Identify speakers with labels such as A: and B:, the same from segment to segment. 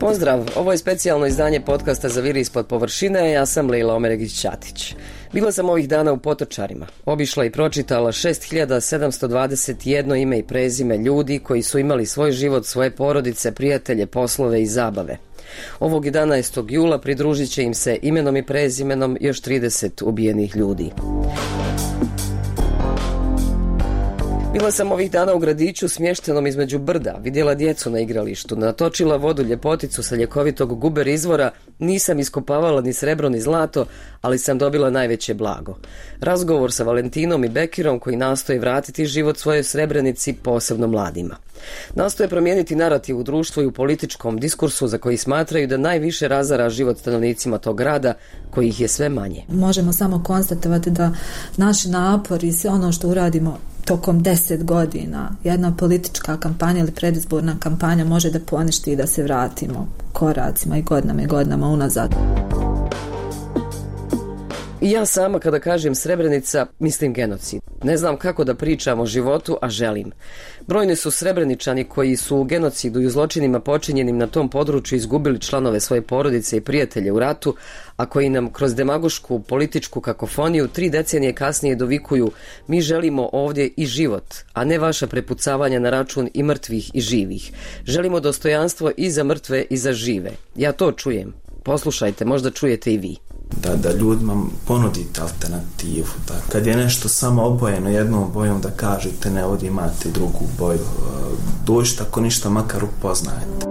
A: Pozdrav, ovo je specijalno izdanje podcasta Za viri ispod površine, ja sam Lejla Omeregić-Ćatić. Bila sam ovih dana u Potočarima, obišla i pročitala 6721 ime i prezime ljudi koji su imali svoj život, svoje porodice, prijatelje, poslove i zabave. Ovog 11. jula pridružit će im se imenom i prezimenom još 30 ubijenih ljudi. Bila sam ovih dana u gradiću smještenom između brda, vidjela djecu na igralištu, natočila vodu ljepoticu sa ljekovitog guber izvora, nisam iskopavala ni srebro ni zlato, ali sam dobila najveće blago. Razgovor sa Valentinom i Bekirom koji nastoje vratiti život svojoj Srebrenici, posebno mladima. Nastoje promijeniti narativ u društvu i u političkom diskursu za koji smatraju da najviše razara život stanovnicima tog grada, kojih je sve manje.
B: Možemo samo konstatovati da naš napor i sve ono što uradimo tokom 10 godina, jedna politička kampanja ili predizborna kampanja može da poništi i da se vratimo koracima i godinama unazad.
A: I ja sama kada kažem Srebrenica, mislim genocid. Ne znam kako da pričam o životu, a želim. Brojni su Srebreničani koji su u genocidu i u zločinima počinjenim na tom području izgubili članove svoje porodice i prijatelje u ratu, a koji nam kroz demagošku političku kakofoniju 3 decenije kasnije dovikuju: mi želimo ovdje i život, a ne vaša prepucavanja na račun i mrtvih i živih. Želimo dostojanstvo i za mrtve i za žive. Ja to čujem. Poslušajte, možda čujete i vi.
C: Da ljudima ponudite alternativu. Da kad je nešto samo obojeno jednom bojom, da kažete ne, ovdje imate drugu boju. Dođite ako ništa makar upoznajete.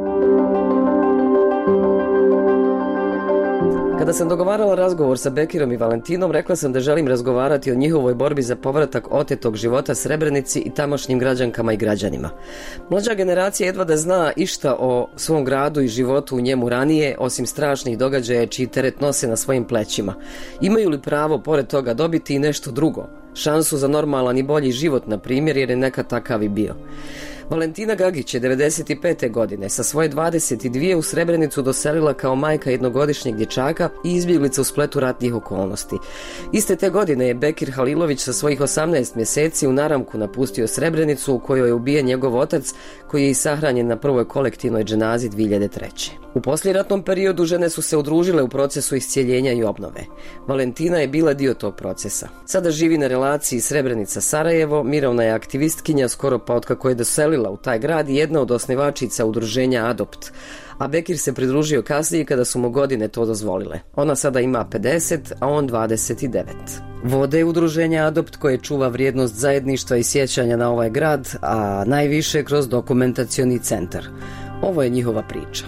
A: Kada sam dogovarala razgovor sa Bekirom i Valentinom, rekla sam da želim razgovarati o njihovoj borbi za povratak otetog života Srebrenici i tamošnjim građankama i građanima. Mlađa generacija jedva da zna išta o svom gradu i životu u njemu ranije, osim strašnih događaja čiji teret nose na svojim plećima. Imaju li pravo pored toga dobiti i nešto drugo? Šansu za normalan i bolji život, na primjer, jer je nekad takav i bio. Valentina Gagić je 95. godine sa svoje 22 u Srebrenicu doselila kao majka jednogodišnjeg dječaka i izbjeglica u spletu ratnih okolnosti. Iste te godine je Bekir Halilović sa svojih 18 mjeseci u naramku napustio Srebrenicu, u kojoj je ubijen njegov otac, koji je i sahranjen na prvoj kolektivnoj dženazi 2003. U poslijeratnom periodu žene su se udružile u procesu iscijeljenja i obnove. Valentina je bila dio tog procesa. Sada živi na relaciji Srebrenica-Sarajevo, mirovna je aktivistkinja skoro pa otkako je doselila u taj grad i jedna od osnivačica udruženja Adopt. A Bekir se pridružio kasnije kada su mu godine to dozvolile. Ona sada ima 50, a on 29. Vode udruženja Adopt koje čuva vrijednost zajedništva i sjećanja na ovaj grad, a najviše kroz dokumentacioni centar. Ovo je njihova priča.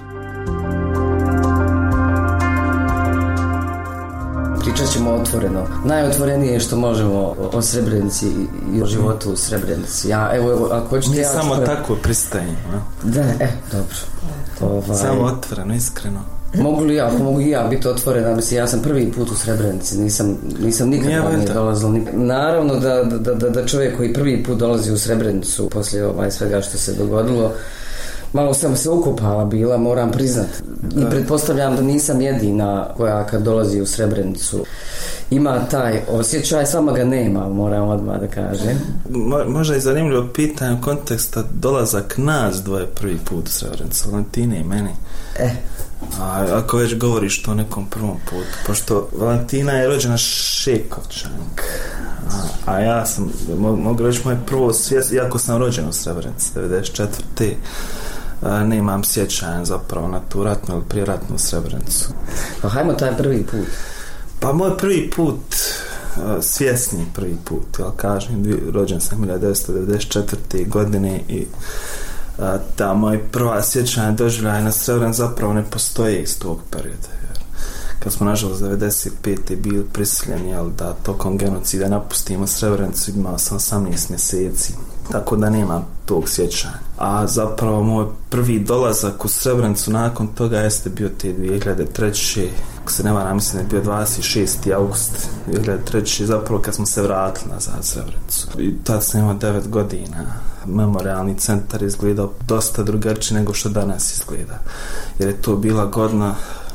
A: Pričat ćemo otvoreno. Najotvorenije što možemo o Srebrenici i o životu u Srebrenici. Evo, ako hoćete...
C: Mi samo tako pristajemo.
A: Da, dobro.
C: Samo otvoreno, iskreno.
A: Mogu i ja biti otvorena, mislim, ja sam prvi put u Srebrenici, nisam nikad ranije dolazila. Naravno da čovjek koji prvi put dolazi u Srebrenicu poslije svega što se dogodilo, malo sam se ukopala bila, moram priznat. I pretpostavljam da nisam jedina koja kad dolazi u Srebrenicu ima taj osjećaj, sama ga nema, moram odmah da kažem.
C: Možda je zanimljivo pitanje u konteksta dolazak nas dvoje prvi put u Srebrenicu, Valentine i meni. Ako već govoriš to o nekom prvom putu, pošto Valentina je rođena Šekovčanka, a ja sam, mogu reći, moje prvo svijest, iako sam rođen u Srebrenici 94. Nemam sjećanja zapravo na tu ratnu ili prijeratnu Srebrenicu.
A: Pa hajmo taj prvi put.
C: Pa moj prvi put, svjesni prvi put, kažem, rođen sam 1994. godine i ta moja prva sjećanja doživljaja na Srebrenicu zapravo ne postoje iz tog perioda. Kad smo nažalost 95. bili prisiljeni da tokom genocida napustimo Srebrenicu, imao sam 18 mjeseci, tako da nemam tog sjećanja. A zapravo moj prvi dolazak u Srebrenicu nakon toga jeste bio te 2003. Ako se ne varam, mislim da je bio 26. august 2003. zapravo kad smo se vratili nazad u Srebrenicu. I tad sam imao 9 godina. Memorialni centar izgledao dosta drugačije nego što danas izgleda. Jer je to bila godina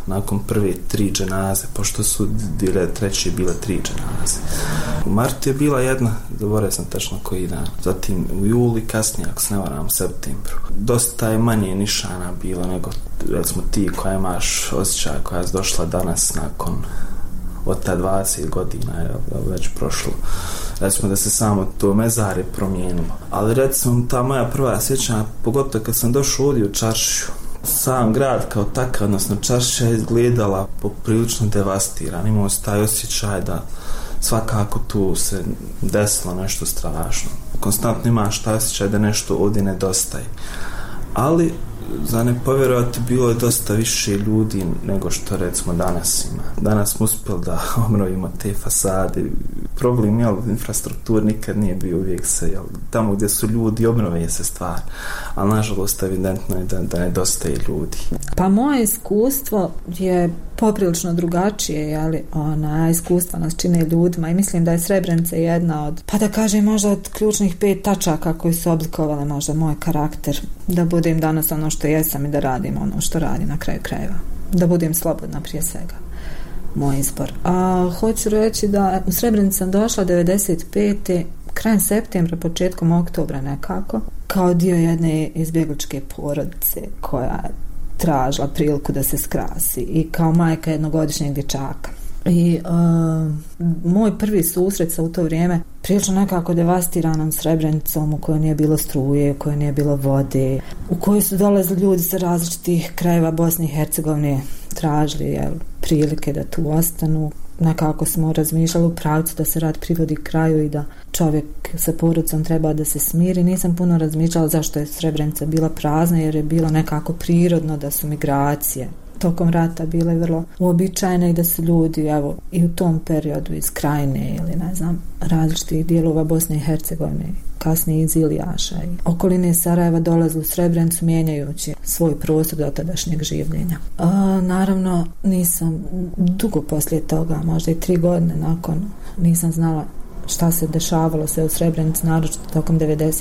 C: nakon prve 3 dženaze, pošto su 2003. bile 3 dženaze. U martu je bila jedna, zaboravio sam tačno koji dan, zatim u juli, kasnije, ako se ne varam, u septembru. Dosta je manje nišana bilo nego, recimo, ti koja imaš osjećaj, koja je došla danas nakon od ta 20 godina je već prošlo. Recimo da se samo to mezar je promijenilo. Ali recimo ta moja prva sjećanja, pogotovo kad sam došao ovdje u čaršiju, sam grad kao takav, odnosno čaršija je izgledala poprilično devastiran. Imao se taj osjećaj da svakako tu se desilo nešto strašno. Konstantno imaš taj osjećaj da nešto ovdje nedostaje. Ali za ne povjerovati, bilo je dosta više ljudi nego što recimo danas ima. Danas smo uspjeli da obnovimo te fasade. Problem je, infrastruktura nikad nije bio, uvijek se, tamo gdje su ljudi obnove se stvar, ali nažalost evidentno je da nedostaje ljudi.
B: Pa moje iskustvo je poprilično drugačije, iskustva nas čine ljudima i mislim da je Srebrenica jedna od, pa da kažem, možda od ključnih 5 tačaka koji su oblikovale možda moj karakter, da budem danas ono što jesam i da radim ono što radim na kraju krajeva, da budem slobodna prije svega, moj izbor. A hoću reći da u Srebrenicu sam došla 95. krajem septembra, početkom oktobra nekako, kao dio jedne izbjegličke porodice koja tražila priliku da se skrasi i kao majka jednogodišnjeg dječaka. I moj prvi susret sa u to vrijeme prilično nekako devastiranom Srebrenicom, u kojoj nije bilo struje, u kojoj nije bilo vode, u kojoj su dolazili ljudi sa različitih krajeva Bosne i Hercegovine, tražili prilike da tu ostanu. Nekako smo razmišljali u pravcu da se rad privodi kraju i da čovjek sa porodicom treba da se smiri. Nisam puno razmišljala zašto je Srebrenica bila prazna, jer je bilo nekako prirodno da su migracije tokom rata bile vrlo uobičajene i da su ljudi i u tom periodu iz Krajine ili ne znam različitih dijelova Bosne i Hercegovine, kasnije iz Ilijaša i okoline Sarajeva dolazili u Srebrenicu mijenjajući svoj prostor do tadašnjeg življenja. Naravno nisam dugo poslije toga, možda i 3 godine nakon, nisam znala šta se dešavalo sve u Srebrenici, naročito tokom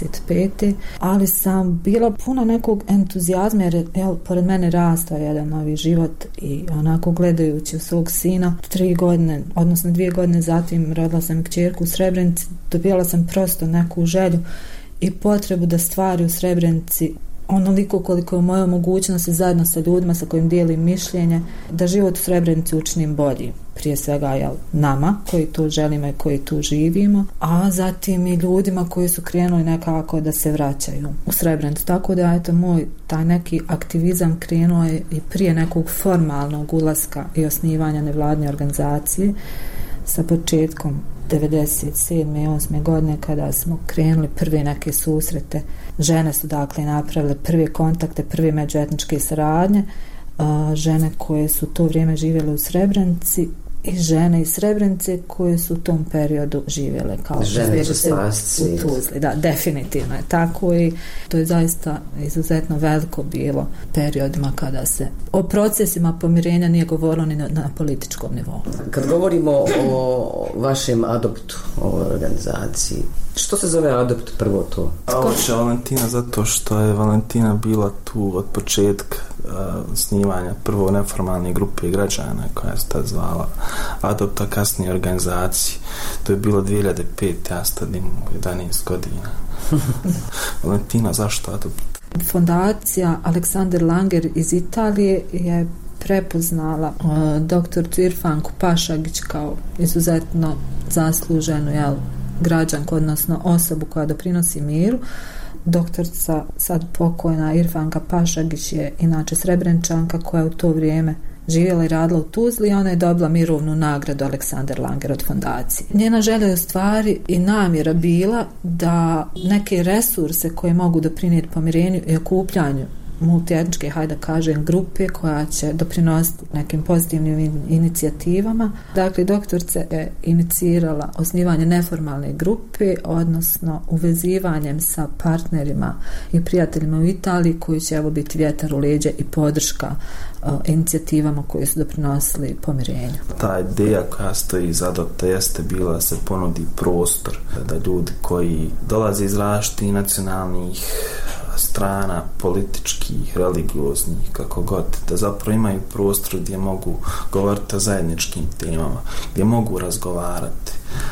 B: 95. Ali sam bila puna nekog entuzijazma jer je pored mene rastao jedan novi život i onako gledajući u svog sina 3 godine, odnosno 2 godine zatim rodila sam kćerku u Srebrenici, dobila sam prosto neku želju i potrebu da stvari u Srebrenici onoliko koliko je u mojoj mogućnosti zajedno sa ljudima sa kojim dijelim mišljenje, da život u Srebrenici učinim bolji. Prije svega nama koji tu želimo i koji tu živimo, a zatim i ljudima koji su krenuli nekako da se vraćaju u Srebrenicu. Tako da moj taj neki aktivizam krenuo je i prije nekog formalnog ulaska i osnivanja nevladne organizacije sa početkom 97. i 8. godine kada smo krenuli prve neke susrete. Žene su dakle napravile prve kontakte, prve međuetničke saradnje, žene koje su to vrijeme živjele u Srebrenici i žene iz Srebrenice koje su u tom periodu živjele kao
A: žene u
B: Tuzli. Da, definitivno je tako i to je zaista izuzetno veliko bilo periodima kada se o procesima pomirenja nije govorilo ni na političkom nivou.
A: Kad govorimo o vašem adoptu, o organizaciji, što se zove adopt prvo to?
C: Oče Valentina zato što je Valentina bila tu od početka snimanja prvo neformalne grupe građana koja se tad zvala Adopt, a kasnije organizaciji. To je bilo 2005. Ja stadim 11 godina. Valentina, zašto Adopt?
B: Fondacija Aleksander Langer iz Italije je prepoznala doktoricu Irfanku Pašagić kao izuzetno zasluženu građanku, odnosno osobu koja doprinosi miru. Doktorica, sad pokojna Irfanka Pašagić, je inače Srebreničanka koja u to vrijeme živjela i radila u Tuzli i ona je dobila mirovnu nagradu Aleksander Langer od fondacije. Njena želja je u stvari i namjera bila da neke resurse koje mogu doprinijeti pomirenju i okupljanju multietničke, grupe koja će doprinositi nekim pozitivnim inicijativama. Dakle, doktorica je inicirala osnivanje neformalne grupe, odnosno uvezivanjem sa partnerima i prijateljima u Italiji koji će biti vjetar u leđa i podrška inicijativama koje su doprinosili pomirenju.
C: Ta ideja koja stoji iza Adopta jeste bila da se ponudi prostor da ljudi koji dolaze iz različitih nacionalnih strana, političkih, religioznih, kako god, da zapravo imaju prostor gdje mogu govoriti o zajedničkim temama, gdje mogu razgovarati,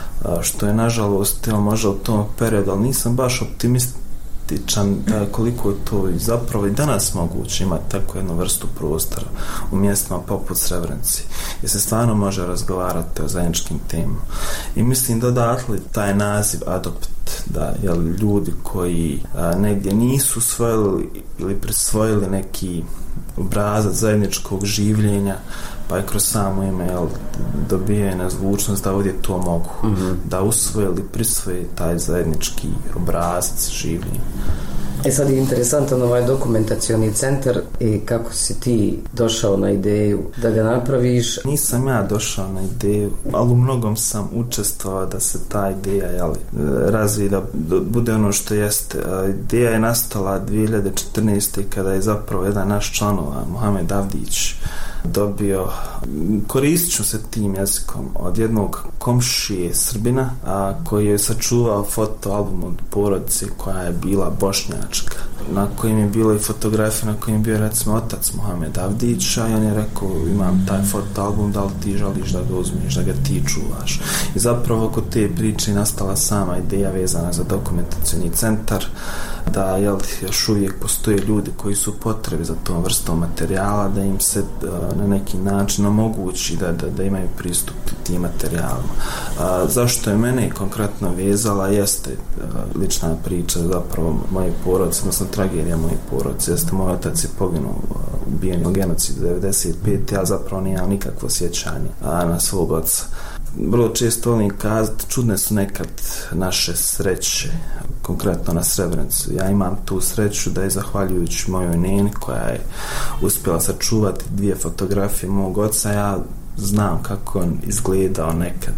C: što je nažalost možda u tom periodu, ali nisam baš optimističan koliko je to i zapravo i danas moguće imati takvu jednu vrstu prostora u mjestima poput Srebrenice, gdje se stvarno može razgovarati o zajedničkim temama. I mislim da odatle taj naziv adopt, da ljudi koji negdje nisu usvojili ili prisvojili neki obrazac zajedničkog življenja, pa je kroz samo ime dobijena zvučnost da ovdje to mogu, da usvoje ili prisvoje taj zajednički obrazac življenja.
A: Sad je interesantan ovaj dokumentacioni centar i kako si ti došao na ideju da ga napraviš?
C: Nisam ja došao na ideju, ali u mnogom sam učestvovao da se ta ideja razvije, da bude ono što jeste. Ideja je nastala 2014. kada je zapravo jedan naš članova, Mohamed Avdić, dobio, koristit ću se tim jezikom, od jednog komšije Srbina, koji je sačuvao fotoalbum od porodice koja je bila bošnjačka, na kojim je bilo i fotografije na kojim je bio recimo otac Mohamed Avdića, i on je rekao, imam taj fotoalbum, da li ti želiš da ga uzmeš, da ga ti čuvaš. I zapravo oko te priče je nastala sama ideja vezana za dokumentacioni centar, da još uvijek postoje ljudi koji su potrebi za tom vrstom materijala, da im se na neki način omogući da imaju pristup tim materijalima. Zašto je mene konkretno vezala jeste lična priča zapravo moje porodice, odnosno tragedija moje porodice. Jeste, moj otac je poginuo ubijen u genocidu 95. Ja zapravo nemam nikakvo sjećanje na svog oca. Vrlo često volim kazati, čudne su nekad naše sreće, konkretno na Srebrenicu. Ja imam tu sreću da je zahvaljujući mojoj neni koja je uspjela sačuvati 2 fotografije mog oca, ja znam kako on izgledao nekad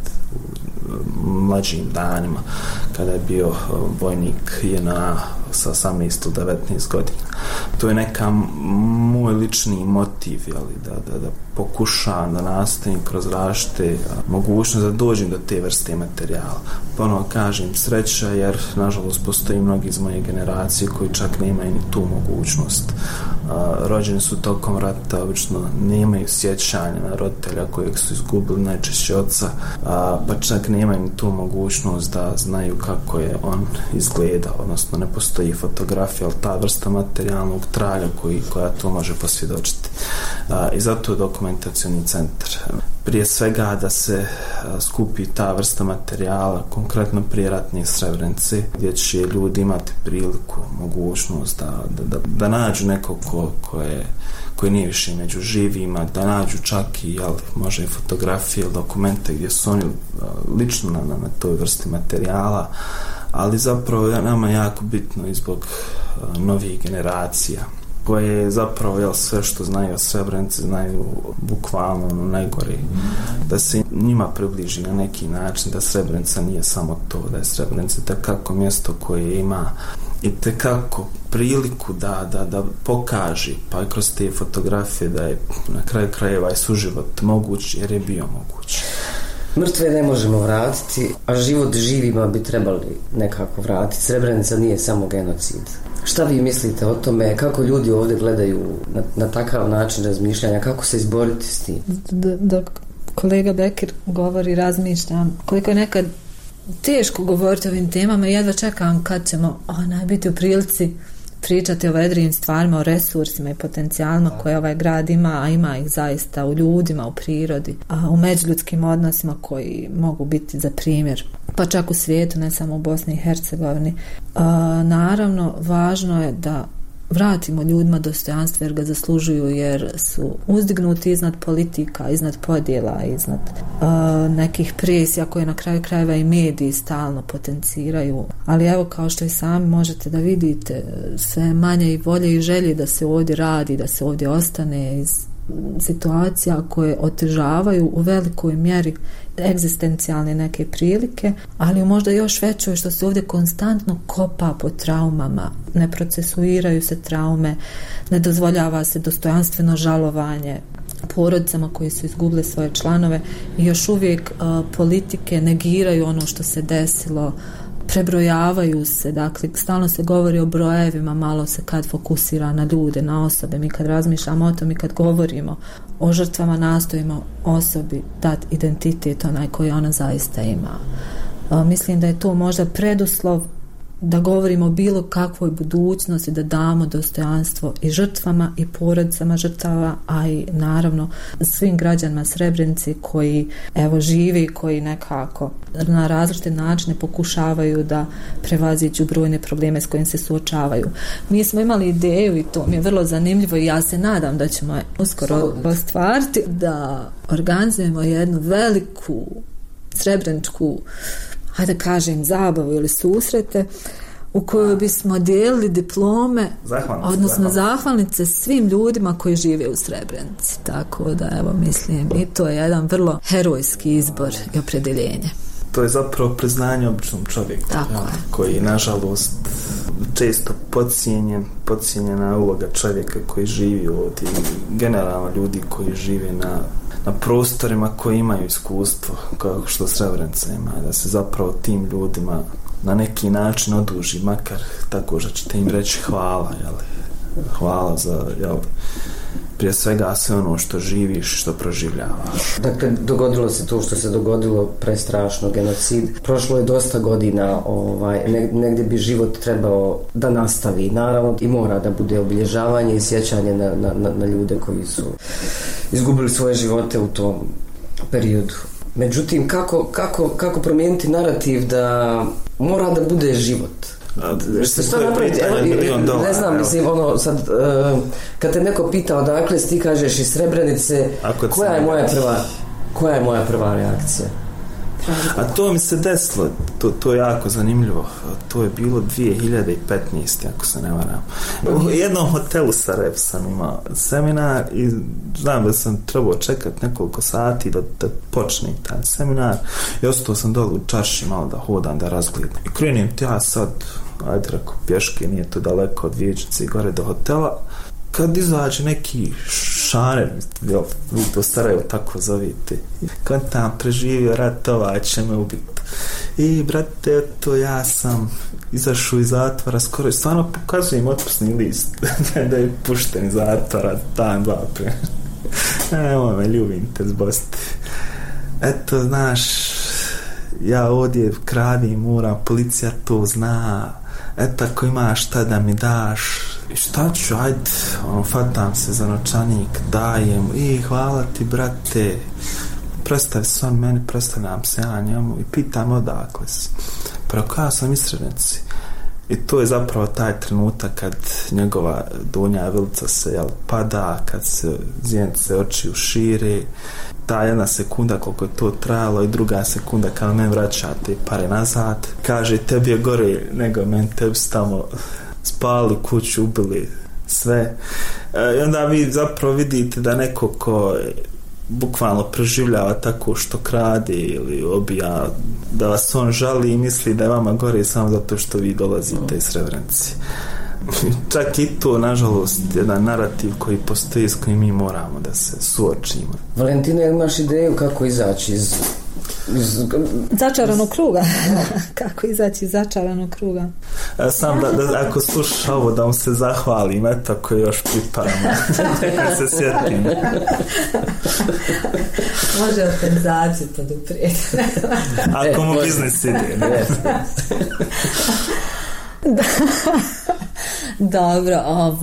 C: u mlađim danima kada je bio vojnik JNA sa 18 ili 19 godina. To je neka moj lični motiv, da pokušavam da nastavim kroz različite mogućnosti da dođem do te vrste materijala. Ponovo kažem sreća, jer nažalost postoji mnogi iz moje generacije koji čak nemaju ni tu mogućnost. Rođeni su tokom rata, obično nemaju sjećanja na roditelja kojeg su izgubili, najčešće oca, pa čak nemaju ni tu mogućnost da znaju kako je on izgledao, odnosno ne postoji fotografija, ali ta vrsta materijalnog traga koja to može posvjedočiti. I zato je dokumentacioni centar. Prije svega da se skupi ta vrsta materijala, konkretno prije ratne Srebrenice, gdje će ljudi imati priliku, mogućnost da nađu nekog koji nije više među živima, da nađu čak i može i fotografije ili dokumente gdje su oni lično na toj vrsti materijala, ali zapravo nama jako bitno i zbog novih generacija koje zapravo sve što znaju o Srebrenici znaju bukvalno najgore, da se njima približi na neki način da Srebrenica nije samo to, da je Srebrenica tekako mjesto koje ima i tekako priliku da pokaže, pa i kroz te fotografije da je na kraju krajeva i suživot moguć, jer je bio moguć.
A: Mrtve ne možemo vratiti, a život živima bi trebali nekako vratiti. Srebrenica nije samo genocid. Šta vi mislite o tome? Kako ljudi ovdje gledaju na takav način razmišljanja? Kako se izboriti s tim?
B: Dok kolega Bekir govori, razmišljam koliko je nekad teško govoriti o ovim temama i jedva čekam kad ćemo biti u prilici pričati o vedrijim stvarima, o resursima i potencijalima koje ovaj grad ima, a ima ih zaista u ljudima, u prirodi, u međuljudskim odnosima koji mogu biti za primjer, pa čak u svijetu, ne samo u Bosni i Hercegovini. Naravno, važno je da vratimo ljudima dostojanstvo jer ga zaslužuju, jer su uzdignuti iznad politika, iznad podjela, iznad nekih presija koje na kraju krajeva i mediji stalno potenciraju. Ali evo, kao što i sami možete da vidite, sve manje i volje i želje da se ovdje radi, da se ovdje ostane iz situacija koje otežavaju u velikoj mjeri egzistencijalne neke prilike, ali možda još većoj što se ovdje konstantno kopa po traumama, ne procesuiraju se traume, ne dozvoljava se dostojanstveno žalovanje porodicama koji su izgubili svoje članove i još uvijek politike negiraju ono što se desilo prebrojavaju se, dakle stalno se govori o brojevima, malo se kad fokusira na ljude, na osobe. Mi kad razmišljamo o tom i kad govorimo o žrtvama, nastojimo osobi dati identitet onaj koji ona zaista ima. Mislim da je to možda preduslov da govorimo o bilo kakvoj budućnosti, da damo dostojanstvo i žrtvama i porodicama žrtava, a i naravno svim građanima Srebrenice koji evo žive i koji nekako na različite načine pokušavaju da prevaziđu brojne probleme s kojim se suočavaju. Mi smo imali ideju i to mi je vrlo zanimljivo i ja se nadam da ćemo uskoro ostvariti da organizujemo jednu veliku srebreničku, hajde da kažem, zabavu ili susrete u kojoj bismo dijelili diplome, odnosno zahvalnice svim ljudima koji žive u Srebrenici. Tako da, evo, mislim, i to je jedan vrlo herojski izbor i opredjeljenje.
C: To je zapravo priznanje običnom čovjeku, koji, nažalost, često podcijenjena uloga čovjeka koji živi ovdje i generalno ljudi koji žive na prostorima koji imaju iskustvo kao što Srebrenica ima, da se zapravo tim ljudima na neki način oduži, makar tako što ćete im reći hvala, hvala za, prije svega sve ono što živiš, što proživljavaš.
A: Dakle, dogodilo se to što se dogodilo, prestrašno, genocid. Prošlo je dosta godina, negdje bi život trebao da nastavi, naravno, i mora da bude obilježavanje i sjećanje na ljude koji su izgubili svoje živote u tom periodu. Međutim, kako promijeniti narativ da mora da bude život? Što napraviti? Ne znam, mislim, sad, kad te neko pita odakle si, ti kažeš iz Srebrenice, koja je moja prva reakcija?
C: A to mi se desilo, to je jako zanimljivo. To je bilo 2015. ako se ne varam. U jednom hotelu Sarajevo sam imao seminar i znam da sam trebao čekati nekoliko sati da počne taj seminar i ostao sam dole u čarši malo da hodam, da razgledam. I krenim ja sad, ajde rako, pješke, nije to daleko od Vijećnice i gore do hotela. Kad izađe neki šaner, vi to Sarajevo tako zovite, kad tam preživio ratova, će me ubiti. I brate, to ja sam izašao iz zatvora, skoro stvarno pokazujem otpusni list da je pušten iz zatvora dan, dva prije. Evo me, ljubim te zbosti. Eto, znaš, ja ovdje kradim, moram, policija to zna. Eto, ako imaš šta da mi daš, i šta ću, ajde, fatam se za novčanik, dajem, i hvala ti, brate, predstavi se on meni, predstavljam se ja njemu i pitam odakle si. Pa ja sam iz Srebrenice. I to je zapravo taj trenutak kad njegova donja vilica se pada, kad se zjenice oči ušire, ta jedna sekunda koliko je to trajalo i druga sekunda kad me vraća te pare nazad, kaže tebi je gore nego meni, tebi su tamo spali kuću, ubili sve. I onda vi zapravo vidite da neko ko bukvalno preživljava tako što krade ili obija, da vas on žali i misli da je vama gore samo zato što vi dolazite iz Srebrenice. Čak i to, nažalost, jedan narativ koji postoji s kojim mi moramo da se suočimo.
A: Valentina, imaš ideju kako izaći iz
B: začaranog kruga? Kako izaći iz začaranog kruga?
C: Sam da ako slušaš ovo da vam se zahvalim, eto ako još priparamo da se sjetim.
B: Može organizaciju poduprijeti.
C: Ako mu biznis ide.
B: Dobro,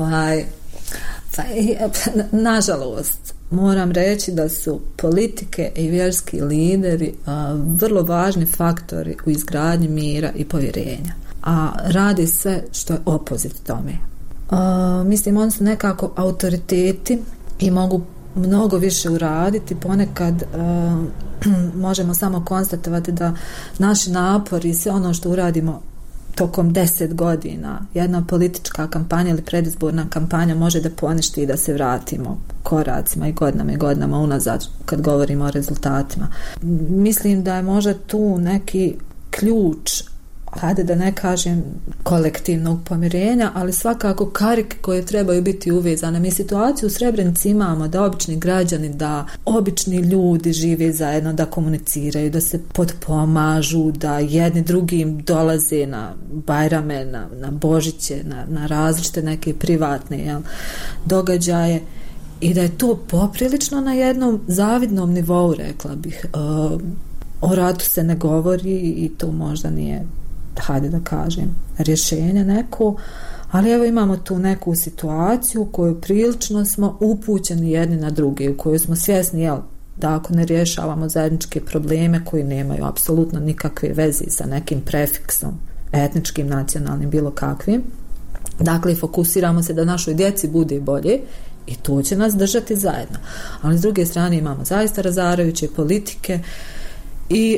B: nažalost moram reći da su politike i vjerski lideri vrlo važni faktori u izgradnji mira i povjerenja, a radi sve što je opozit tome. Mislim, oni su nekako autoriteti i mogu mnogo više uraditi. Ponekad možemo samo konstatovati da naši napori i sve ono što uradimo tokom 10 godina, jedna politička kampanja ili predizborna kampanja može da poništi i da se vratimo koracima i godinama unazad kad govorimo o rezultatima. Mislim da je možda tu neki ključ hajde da ne kažem kolektivnog pomirenja, ali svakako karike koje trebaju biti uvezane. Mi situaciju u Srebrenici imamo da obični građani, da obični ljudi žive zajedno, da komuniciraju, da se potpomažu, da jedni drugim dolaze na Bajrame, na Božiće, na različite neke privatne događaje, i da je to poprilično na jednom zavidnom nivou, rekla bih. O ratu se ne govori i to možda nije, hajde da kažem, rješenje neko, ali evo imamo tu neku situaciju u kojoj prilično smo upućeni jedni na druge, u kojoj smo svjesni da ako ne rješavamo zajedničke probleme koji nemaju apsolutno nikakve veze sa nekim prefiksom etničkim, nacionalnim, bilo kakvim, dakle fokusiramo se da našoj djeci bude bolje i to će nas držati zajedno. Ali s druge strane imamo zaista razarajuće politike i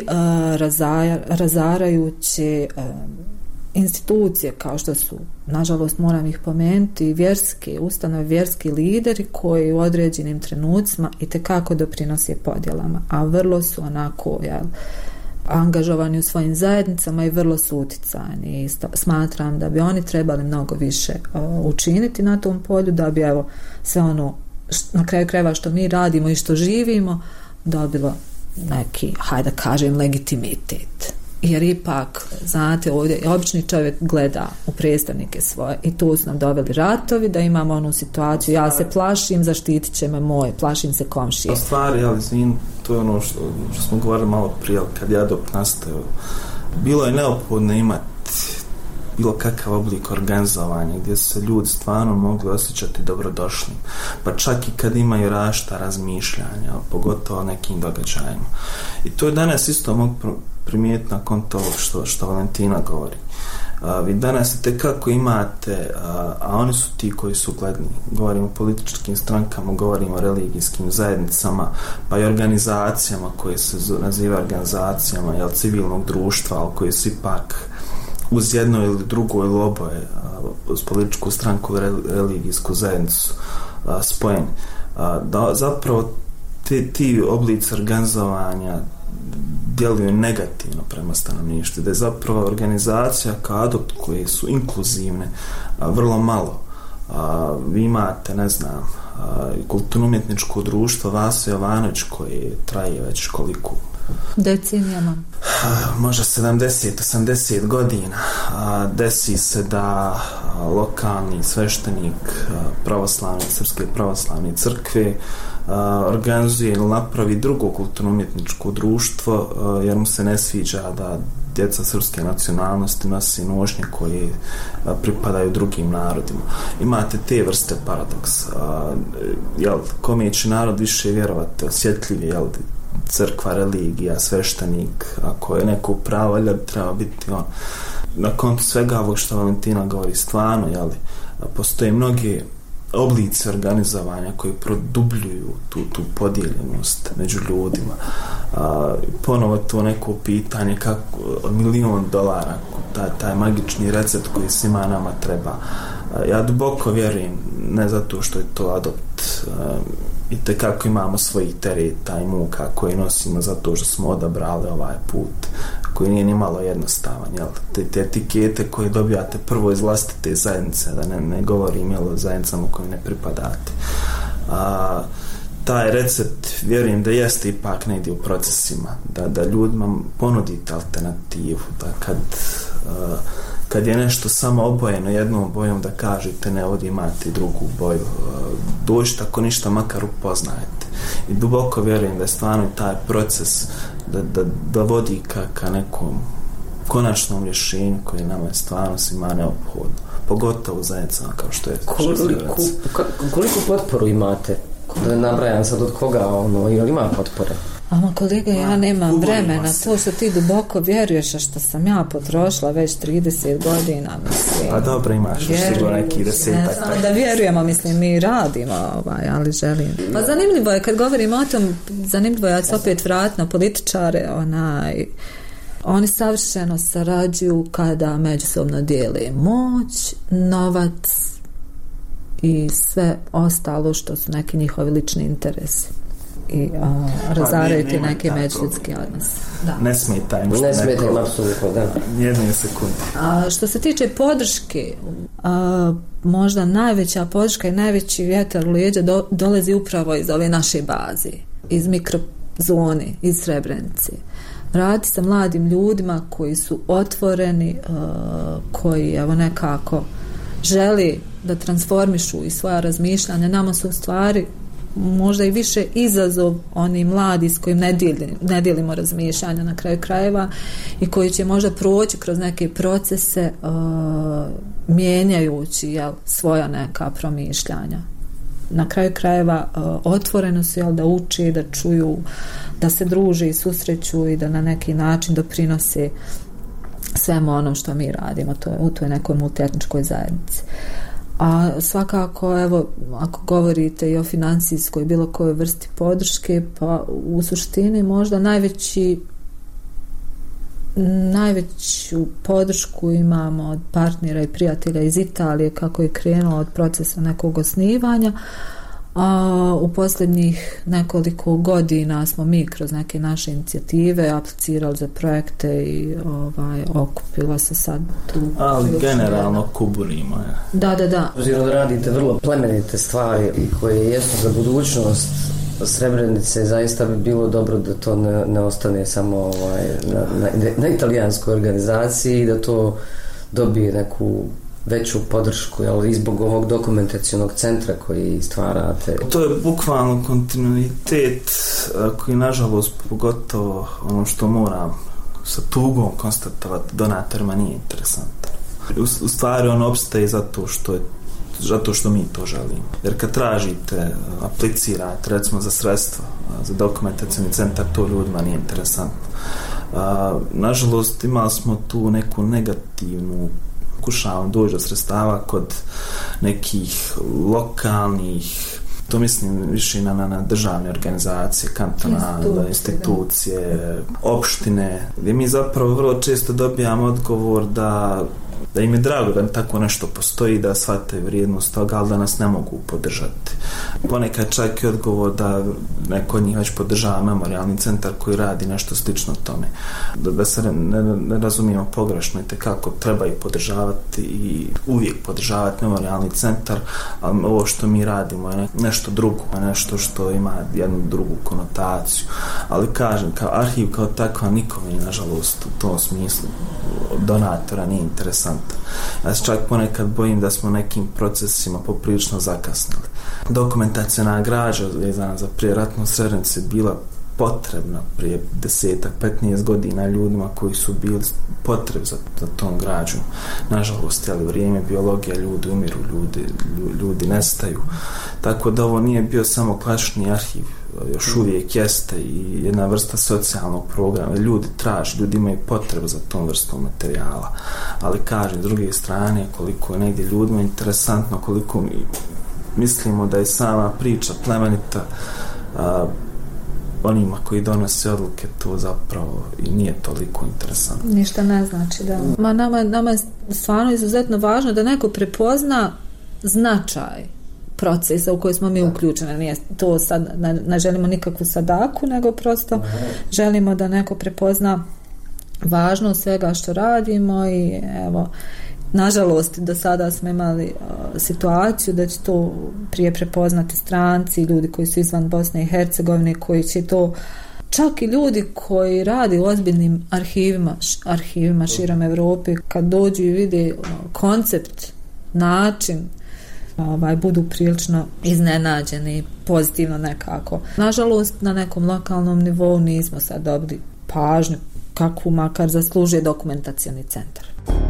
B: razarajuće institucije kao što su, nažalost moram ih pomenuti, vjerske ustanove, vjerski lideri koji u određenim trenucima itekako doprinose podjelama, a vrlo su onako angažovani u svojim zajednicama i vrlo su uticajni, i smatram da bi oni trebali mnogo više učiniti na tom polju, da bi evo sve ono na kraju krajeva što mi radimo i što živimo dobilo neki, hajde da kažem, legitimitet. Jer ipak, znate, ovdje obični čovjek gleda u predstavnike svoje i tu su nam doveli ratovi, da imamo onu situaciju, ja se plašim, zaštitit će me moj, plašim se komšije.
C: A stvari, ali izvin, to je ono što smo govorili malo prije, kad je Adopt nastao, bilo je neophodno imati bilo kakav oblik organizovanja gdje se ljudi stvarno mogli osjećati dobrodošli, pa čak i kad imaju različita razmišljanja, pogotovo nekim događajima. I to je danas isto mogu primijetiti nakon toga što Valentina govori. Vi danas itekako imate, a oni su ti koji su gledni, govorimo o političkim strankama, govorimo o religijskim zajednicama, pa i organizacijama koje se nazivaju organizacijama civilnog društva, ali koje su ipak uz jedno ili drugo ili oboje, uz političku stranku ili religijsku zajednicu spojeni. Da zapravo ti oblici organizovanja djeluju negativno prema stanovništvu, da je zapravo organizacija kao Adopt, koje su inkluzivne, vrlo malo. Vi imate, ne znam, kulturno-umjetničko društvo Vaso Jovanović koje traje već koliko?
B: Decenijama.
C: Možda 70-80 godina. Desi se da lokalni sveštenik Srpske pravoslavne crkve organizuje ili napravi drugo kulturno-umjetničko društvo jer mu se ne sviđa da djeca srpske nacionalnosti nosi nošnje koje pripadaju drugim narodima. Imate te vrste paradoksa. Kome će narod više vjerovati, osjetljivije, crkva, religija, sveštenik, ako je neko pravo, valjda bi trebao biti on. Na kontu svega ovog što Valentina govori, stvarno, postoje mnogi oblici organizovanja koji produbljuju tu podijeljenost među ljudima. Ponovo to neko pitanje kako $1.000.000, taj magični recept koji svima nama treba. Ja duboko vjerujem, ne zato što je to Adopt, i tekako imamo svojih tereta i muka koje nosimo zato što smo odabrali ovaj put koji nije ni malo jednostavan, te etikete koje dobijate prvo iz vlastite zajednice, da ne govorim o zajednicama koje ne pripadate. Taj recept vjerujem da jeste ipak negdje u procesima, da ljudima ponudite alternativu, da kad je nešto samo obojeno jednom bojom, da kažete ne, ovdje imate drugu boju, dođite ako ništa makar upoznajete. I duboko vjerujem da je stvarno taj proces da vodi ka nekom konačnom rješenju koje nama je stvarno svima neophodno, pogotovo u zajednicama kao što je
A: koliko potporu imate? Da nabrajam sad od koga, ili ima potpore?
B: Ama kolega, ja nemam vremena, to što ti duboko vjeruješ, a što sam ja potrošila već 30 godina, mislim.
C: Pa dobro, imaš sigurno neki 10.
B: Da vjerujemo, mislim, mi radimo, ali želim. Pa zanimljivo je, kad govorimo o tom, zanimljivo je, ja se opet vratiti na političare, oni savršeno sarađuju kada međusobno dijele moć, novac i sve ostalo što su neki njihovi lični interesi. i razaraju neke međuljudske odnose.
C: Ne smeta im.
A: Ne smeta im, apsolutno, da.
C: Jedne sekunde.
B: Što se tiče podrške, možda najveća podrška i najveći vjetar u leđa dolazi upravo iz ove naše baze, iz mikrozone, iz Srebrenice. Raditi sa mladim ljudima koji su otvoreni, koji evo nekako želi da transformišu i svoja razmišljanja. Nama su u stvari možda i više izazov oni mladi s kojim ne dijelimo razmišljanja na kraju krajeva i koji će možda proći kroz neke procese mijenjajući svoja neka promišljanja. Na kraju krajeva otvoreno su da uči, da čuju, da se druže i susreću i da na neki način doprinose svemu ono što mi radimo u toj nekoj multietničkoj zajednici. A svakako, evo, ako govorite i o financijskoj bilo kojoj vrsti podrške, pa u suštini možda najveću podršku imamo od partnera i prijatelja iz Italije, kako je krenulo od procesa nekog osnivanja, a u posljednjih nekoliko godina smo mi kroz neke naše inicijative aplicirali za projekte i okupilo se sad tu.
C: Ali generalno kuburimo.
B: Da.
A: Obzirom da radite vrlo plemenite stvari i koje jesu za budućnost Srebrenice, zaista bi bilo dobro da to ne ostane samo na italijanskoj organizaciji i da to dobije neku veću podršku, i zbog ovog dokumentacionog centra koji stvarate.
C: To je bukvalno kontinuitet koji, nažalost, pogotovo ono što moram sa tugom konstatovati, donatorima nije interesantan. U stvari on opstaje zato što mi to želimo. Jer kad tražite, aplicirate recimo za sredstva, za dokumentacioni centar, to ljudima nije interesantno. Nažalost, imali smo tu neku negativnu, pokušavam doći do sredstava kod nekih lokalnih, to mislim više na državne organizacije, kantonalne institucije, opštine, gdje mi zapravo vrlo često dobijamo odgovor da im je drago da tako nešto postoji, da shvate vrijednost toga, ali da nas ne mogu podržati. Ponekad čak i odgovor da neko od njih već podržava memorijalni centar koji radi nešto slično tome. Da se ne razumijemo pogrešno, i kako treba i podržavati i uvijek podržavati memorijalni centar, ali ovo što mi radimo je nešto drugo, nešto što ima jednu drugu konotaciju. Ali kažem, kao arhiv kao takva nikome, nažalost, u tom smislu donatora nije interesant. Ja se čak ponekad bojim da smo nekim procesima poprilično zakasnili. Dokumentaciona građa vezana za prijeratnu Srebrenicu bila potrebna prije 10-15 godina ljudima koji su bili potreb za tom građom. Nažalost, vrijeme, biologija, ljudi umiru, ljudi nestaju. Tako da ovo nije bio samo klasični arhiv, još uvijek jeste i jedna vrsta socijalnog programa. Ljudi traže, ljudi imaju potrebu za tom vrstom materijala. Ali kažem, s druge strane, koliko je negdje ljudima interesantno, koliko mi mislimo da je sama priča plemenita, onima koji donose odluke to zapravo i nije toliko interesantno.
B: Ništa ne znači, da. Nama je stvarno izuzetno važno da neko prepozna značaj procesa u koji smo mi uključeni. Nije to sad, ne želimo nikakvu sadaku, nego prosto želimo da neko prepozna važnost svega što radimo i evo, nažalost, do sada smo imali situaciju da će to prije prepoznati stranci, ljudi koji su izvan Bosne i Hercegovine, koji će to, čak i ljudi koji radi u ozbiljnim arhivima širom Evrope, kad dođu i vide koncept, način, budu prilično iznenađeni, pozitivno nekako. Nažalost, na nekom lokalnom nivou nismo sad dobili pažnju kakvu makar zaslužuje dokumentacioni centar.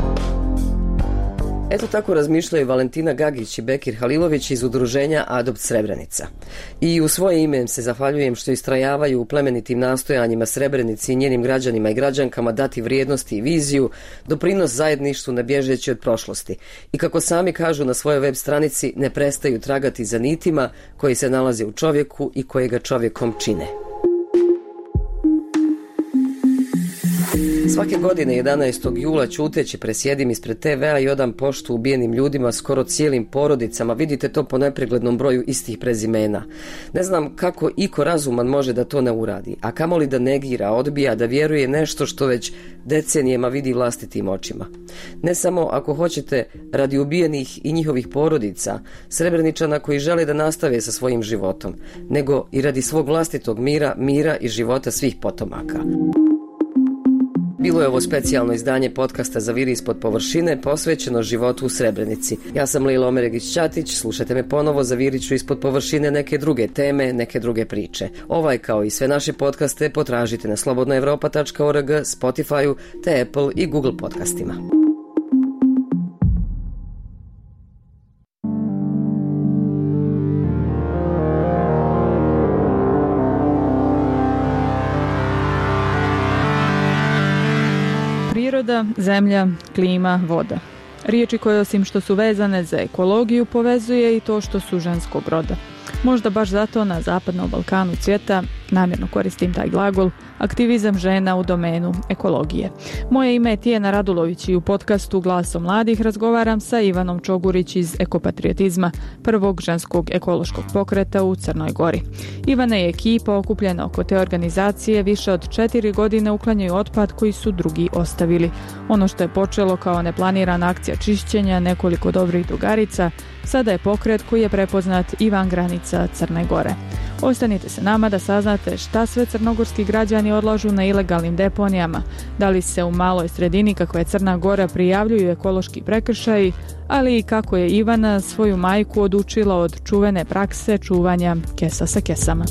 A: Eto tako razmišljaju Valentina Gagić i Bekir Halilović iz udruženja Adopt Srebrenica. I u svoje ime im se zahvaljujem što istrajavaju u plemenitim nastojanjima Srebrenici i njenim građanima i građankama dati vrijednosti i viziju, doprinos zajedništvu ne bježeći od prošlosti. I kako sami kažu na svojoj web stranici, ne prestaju tragati za nitima koji se nalaze u čovjeku i koji ga čovjekom čine. Svake godine 11. jula ćuteći presjedim ispred TV-a i odam poštu ubijenim ljudima, skoro cijelim porodicama. Vidite to po nepreglednom broju istih prezimena. Ne znam kako iko razuman može da to ne uradi, a kamoli da negira, odbija, da vjeruje nešto što već decenijema vidi vlastitim očima. Ne samo, ako hoćete, radi ubijenih i njihovih porodica, Srebreničana koji žele da nastave sa svojim životom, nego i radi svog vlastitog mira i života svih potomaka. Bilo je ovo specijalno izdanje podcasta Zaviri ispod površine posvećeno životu u Srebrenici. Ja sam Lila Omeregić-Ćatić, slušajte me ponovo, zavirit ću ispod površine neke druge teme, neke druge priče. Ovaj kao i sve naše podcaste potražite na slobodnaevropa.org, Spotify-u te Apple i Google podcastima.
D: Priroda, zemlja, klima, voda. Riječi koje osim što su vezane za ekologiju povezuje i to što su ženskog roda. Možda baš zato na Zapadnom Balkanu cvjeta, namjerno koristim taj glagol, aktivizam žena u domenu ekologije. Moje ime je Tijena Radulović i u podcastu Glasom mladih razgovaram sa Ivanom Čogurić iz Ekopatriotizma, prvog ženskog ekološkog pokreta u Crnoj Gori. Ivana i ekipa okupljena oko te organizacije više od 4 godine uklanjaju otpad koji su drugi ostavili. Ono što je počelo kao neplanirana akcija čišćenja nekoliko dobrih drugarica, sada je pokret koji je prepoznat i van granica Crne Gore. Ostanite se nama da saznate šta sve crnogorski građani odlažu na ilegalnim deponijama, da li se u maloj sredini kakva je Crna Gora prijavljuju ekološki prekršaji, ali i kako je Ivana svoju majku odučila od čuvene prakse čuvanja kesa sa kesama.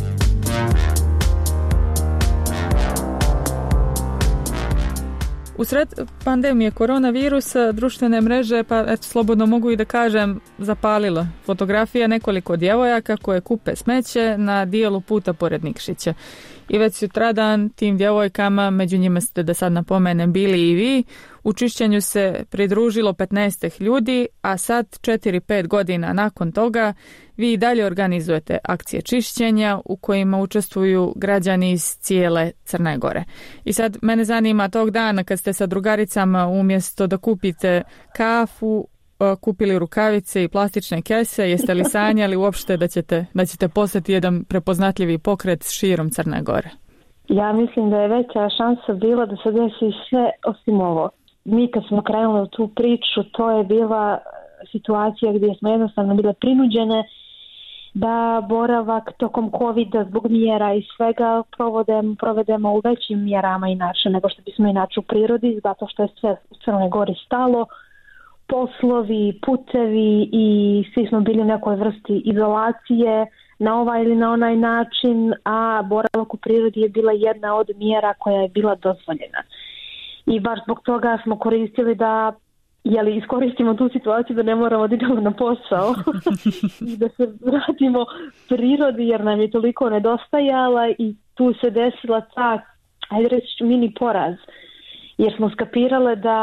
D: Usred pandemije koronavirusa društvene mreže, pa eto, slobodno mogu i da kažem, zapalilo. Fotografija nekoliko djevojaka koje kupe smeće na dijelu puta pored Nikšića. I već sutradan tim djevojkama, među njima ste, da sad napomenem, bili i vi, u čišćenju se pridružilo 15 ljudi, a sad 4-5 godina nakon toga vi i dalje organizujete akcije čišćenja u kojima učestvuju građani iz cijele Crne Gore. I sad mene zanima tog dana kad ste sa drugaricama umjesto da kupite kafu, kupili rukavice i plastične kese, jeste li sanjali uopšte da ćete postati jedan prepoznatljivi pokret širom Crne Gore?
E: Ja mislim da je veća šansa bila da se desi sve osim ovo. Mi kad smo krenuli u tu priču, to je bila situacija gdje smo jednostavno bile prinuđene da boravak tokom COVID-a zbog mjera i svega provedemo u većim mjerama inače nego što bismo inače u prirodi, zato što je sve u Crnoj Gori stalo, poslovi, putevi i svi smo bili u nekoj vrsti izolacije na ovaj ili na onaj način, a boravak u prirodi je bila jedna od mjera koja je bila dozvoljena. I baš zbog toga smo koristili da iskoristimo tu situaciju da ne moramo da idemo na posao i da se vratimo prirodi jer nam je toliko nedostajala i tu se desila ta, ajde reći, mini poraz. Jer smo skapirale da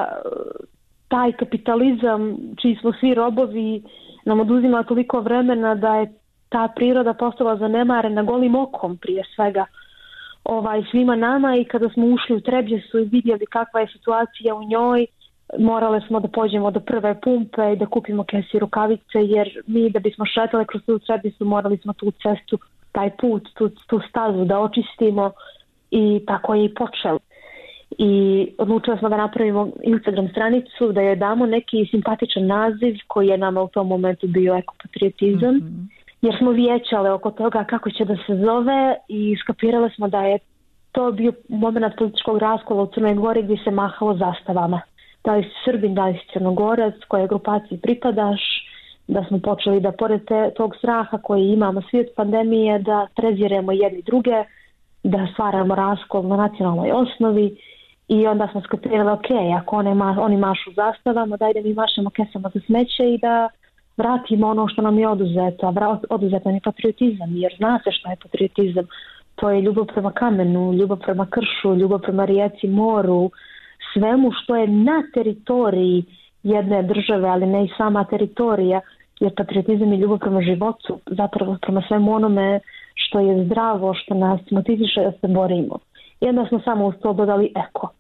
E: taj kapitalizam čiji smo svi robovi nam oduzima toliko vremena da je ta priroda postala zanemarena golim okom prije svega svima nama i kada smo ušli u Trebjesu i vidjeli kakva je situacija u njoj, morale smo da pođemo do prve pumpe i da kupimo kese i rukavice jer mi da bismo šetali kroz tu Trebjesu morali smo tu cestu, taj put, tu stazu da očistimo i tako je i počelo. I odlučili smo da napravimo Instagram stranicu, da joj damo neki simpatičan naziv koji je nama u tom momentu bio ekopatriotizam, jer smo vijećale oko toga kako će da se zove i skapirale smo da je to bio moment političkog raskola u Crnoj Gori gdje se mahalo zastavama. Da li si Srbin, da li si Crnogorac, koje grupaciji pripadaš, da smo počeli da pored tog straha koji imamo svi od pandemije, da preziremo jedni druge, da stvaramo raskol na nacionalnoj osnovi. I onda smo skapirali, ako oni mašu zastavama, dajde mi mašemo kesama za smeće i da vratimo ono što nam je oduzeto. Oduzet nam je patriotizam, jer zna se što je patriotizam. To je ljubav prema kamenu, ljubav prema kršu, ljubav prema rijeci, moru, svemu što je na teritoriji jedne države, ali ne i sama teritorija, jer patriotizam je ljubav prema životu, zapravo prema svemu onome što je zdravo, što nas motiviše da se borimo. I onda smo samo uz to dodali eko.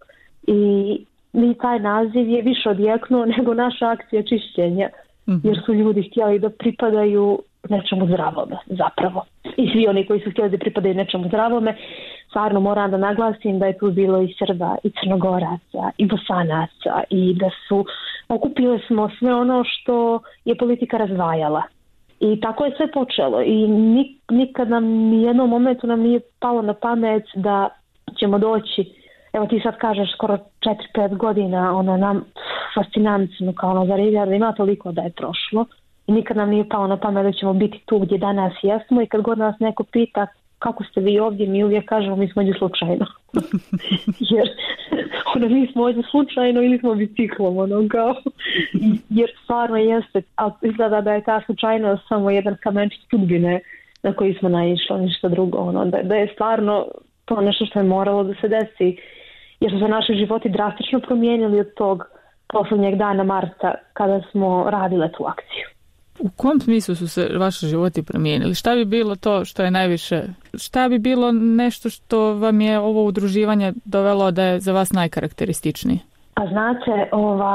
E: I taj naziv je više odjeknuo nego naša akcija čišćenja, jer su ljudi htjeli da pripadaju nečemu zdravome zapravo. I svi oni koji su htjeli da pripadaju nečemu zdravome, stvarno moram da naglasim da je tu bilo i Srba, i Crnogoraca, i Bosanaca, i da okupili smo sve ono što je politika razdvajala. I tako je sve počelo i nikad nam ni jednom momentu nam nije palo na pamet da ćemo doći. Evo ti sad kažeš skoro 4-5 godina, nam fascinantno kao zar ima toliko da je prošlo. I nikad nam nije palo na pamet da ćemo biti tu gdje danas jesmo i kad god nas neko pita kako ste vi ovdje, mi uvijek kažemo mi smo ovdje slučajno. Jer mi smo ovdje slučajno ili smo biciklom, jer stvarno jeste, ali izgleda da je ta slučajnost samo jedan kamenčić sudbine na koji smo naišli, ništa drugo. Da je stvarno to nešto što je moralo da se desi, jer su se naši životi drastično promijenili od tog posljednjeg dana marta kada smo radile tu akciju.
D: U kom smislu su se vaši životi promijenili? Šta bi bilo to što je najviše? Šta bi bilo nešto što vam je ovo udruživanje dovelo da je za vas najkarakterističniji?
E: A znate,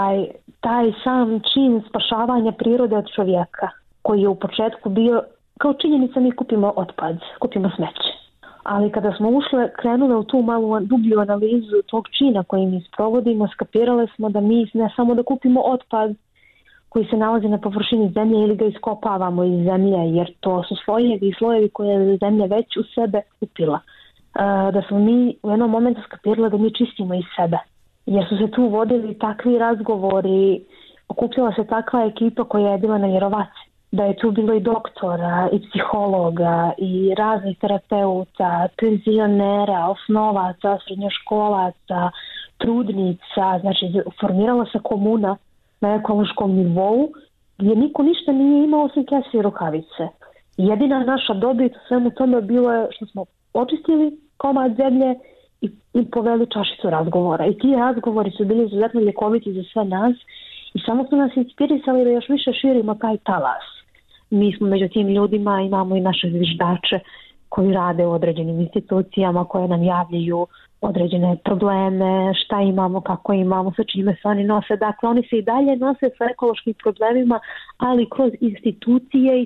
E: taj sam čin spašavanja prirode od čovjeka, koji je u početku bio, kao činjenica mi kupimo otpad, kupimo smeće. Ali kada smo krenule u tu malu dublju analizu tog čina koji mi sprovodimo, skapirale smo da mi ne samo da kupimo otpad koji se nalazi na površini zemlje ili ga iskopavamo iz zemlje, jer to su slojevi i slojevi koje je zemlja već u sebe kupila. Da smo mi u jednom momentu skapirali da mi čistimo iz sebe, jer su se tu vodili takvi razgovori, okupila se takva ekipa koja je bila nevjerovatna. Da je tu bilo i doktora, i psihologa, i raznih terapeuta, penzionera, osnovaca, srednjoškolaca, trudnica, znači formirala se komuna na ekološkom nivou gdje niko ništa nije imao osim kese i rukavice. Jedina naša dobit u svemu tome bilo je što smo očistili komad zemlje i poveli čašicu razgovora. I ti razgovori su bili izuzetno ljekoviti za sve nas i samo su nas inspirisali da još više širimo taj talas. Mi smo među tim ljudima, imamo i naše zviždače koji rade u određenim institucijama koje nam javljaju određene probleme, šta imamo, kako imamo, sa čime se oni nose. Dakle, oni se i dalje nose sa ekološkim problemima, ali kroz institucije i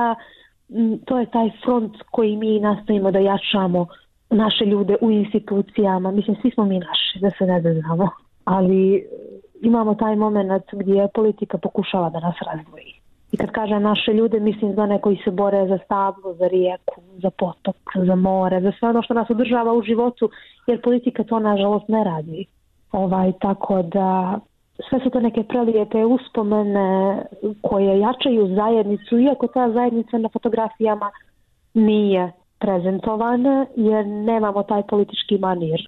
E: to je taj front koji mi nastavimo da jačamo naše ljude u institucijama. Mislim, svi smo mi naši, da se ne znamo. Ali imamo taj moment gdje politika pokušava da nas razdvoji. I kad kažem naše ljude, mislim za one koji se bore za stablo, za rijeku, za potok, za more, za sve ono što nas održava u životu, jer politika to nažalost ne radi. Tako da sve su to neke prelijepe uspomene koje jačaju zajednicu, iako ta zajednica na fotografijama nije prezentovana, jer nemamo taj politički manir.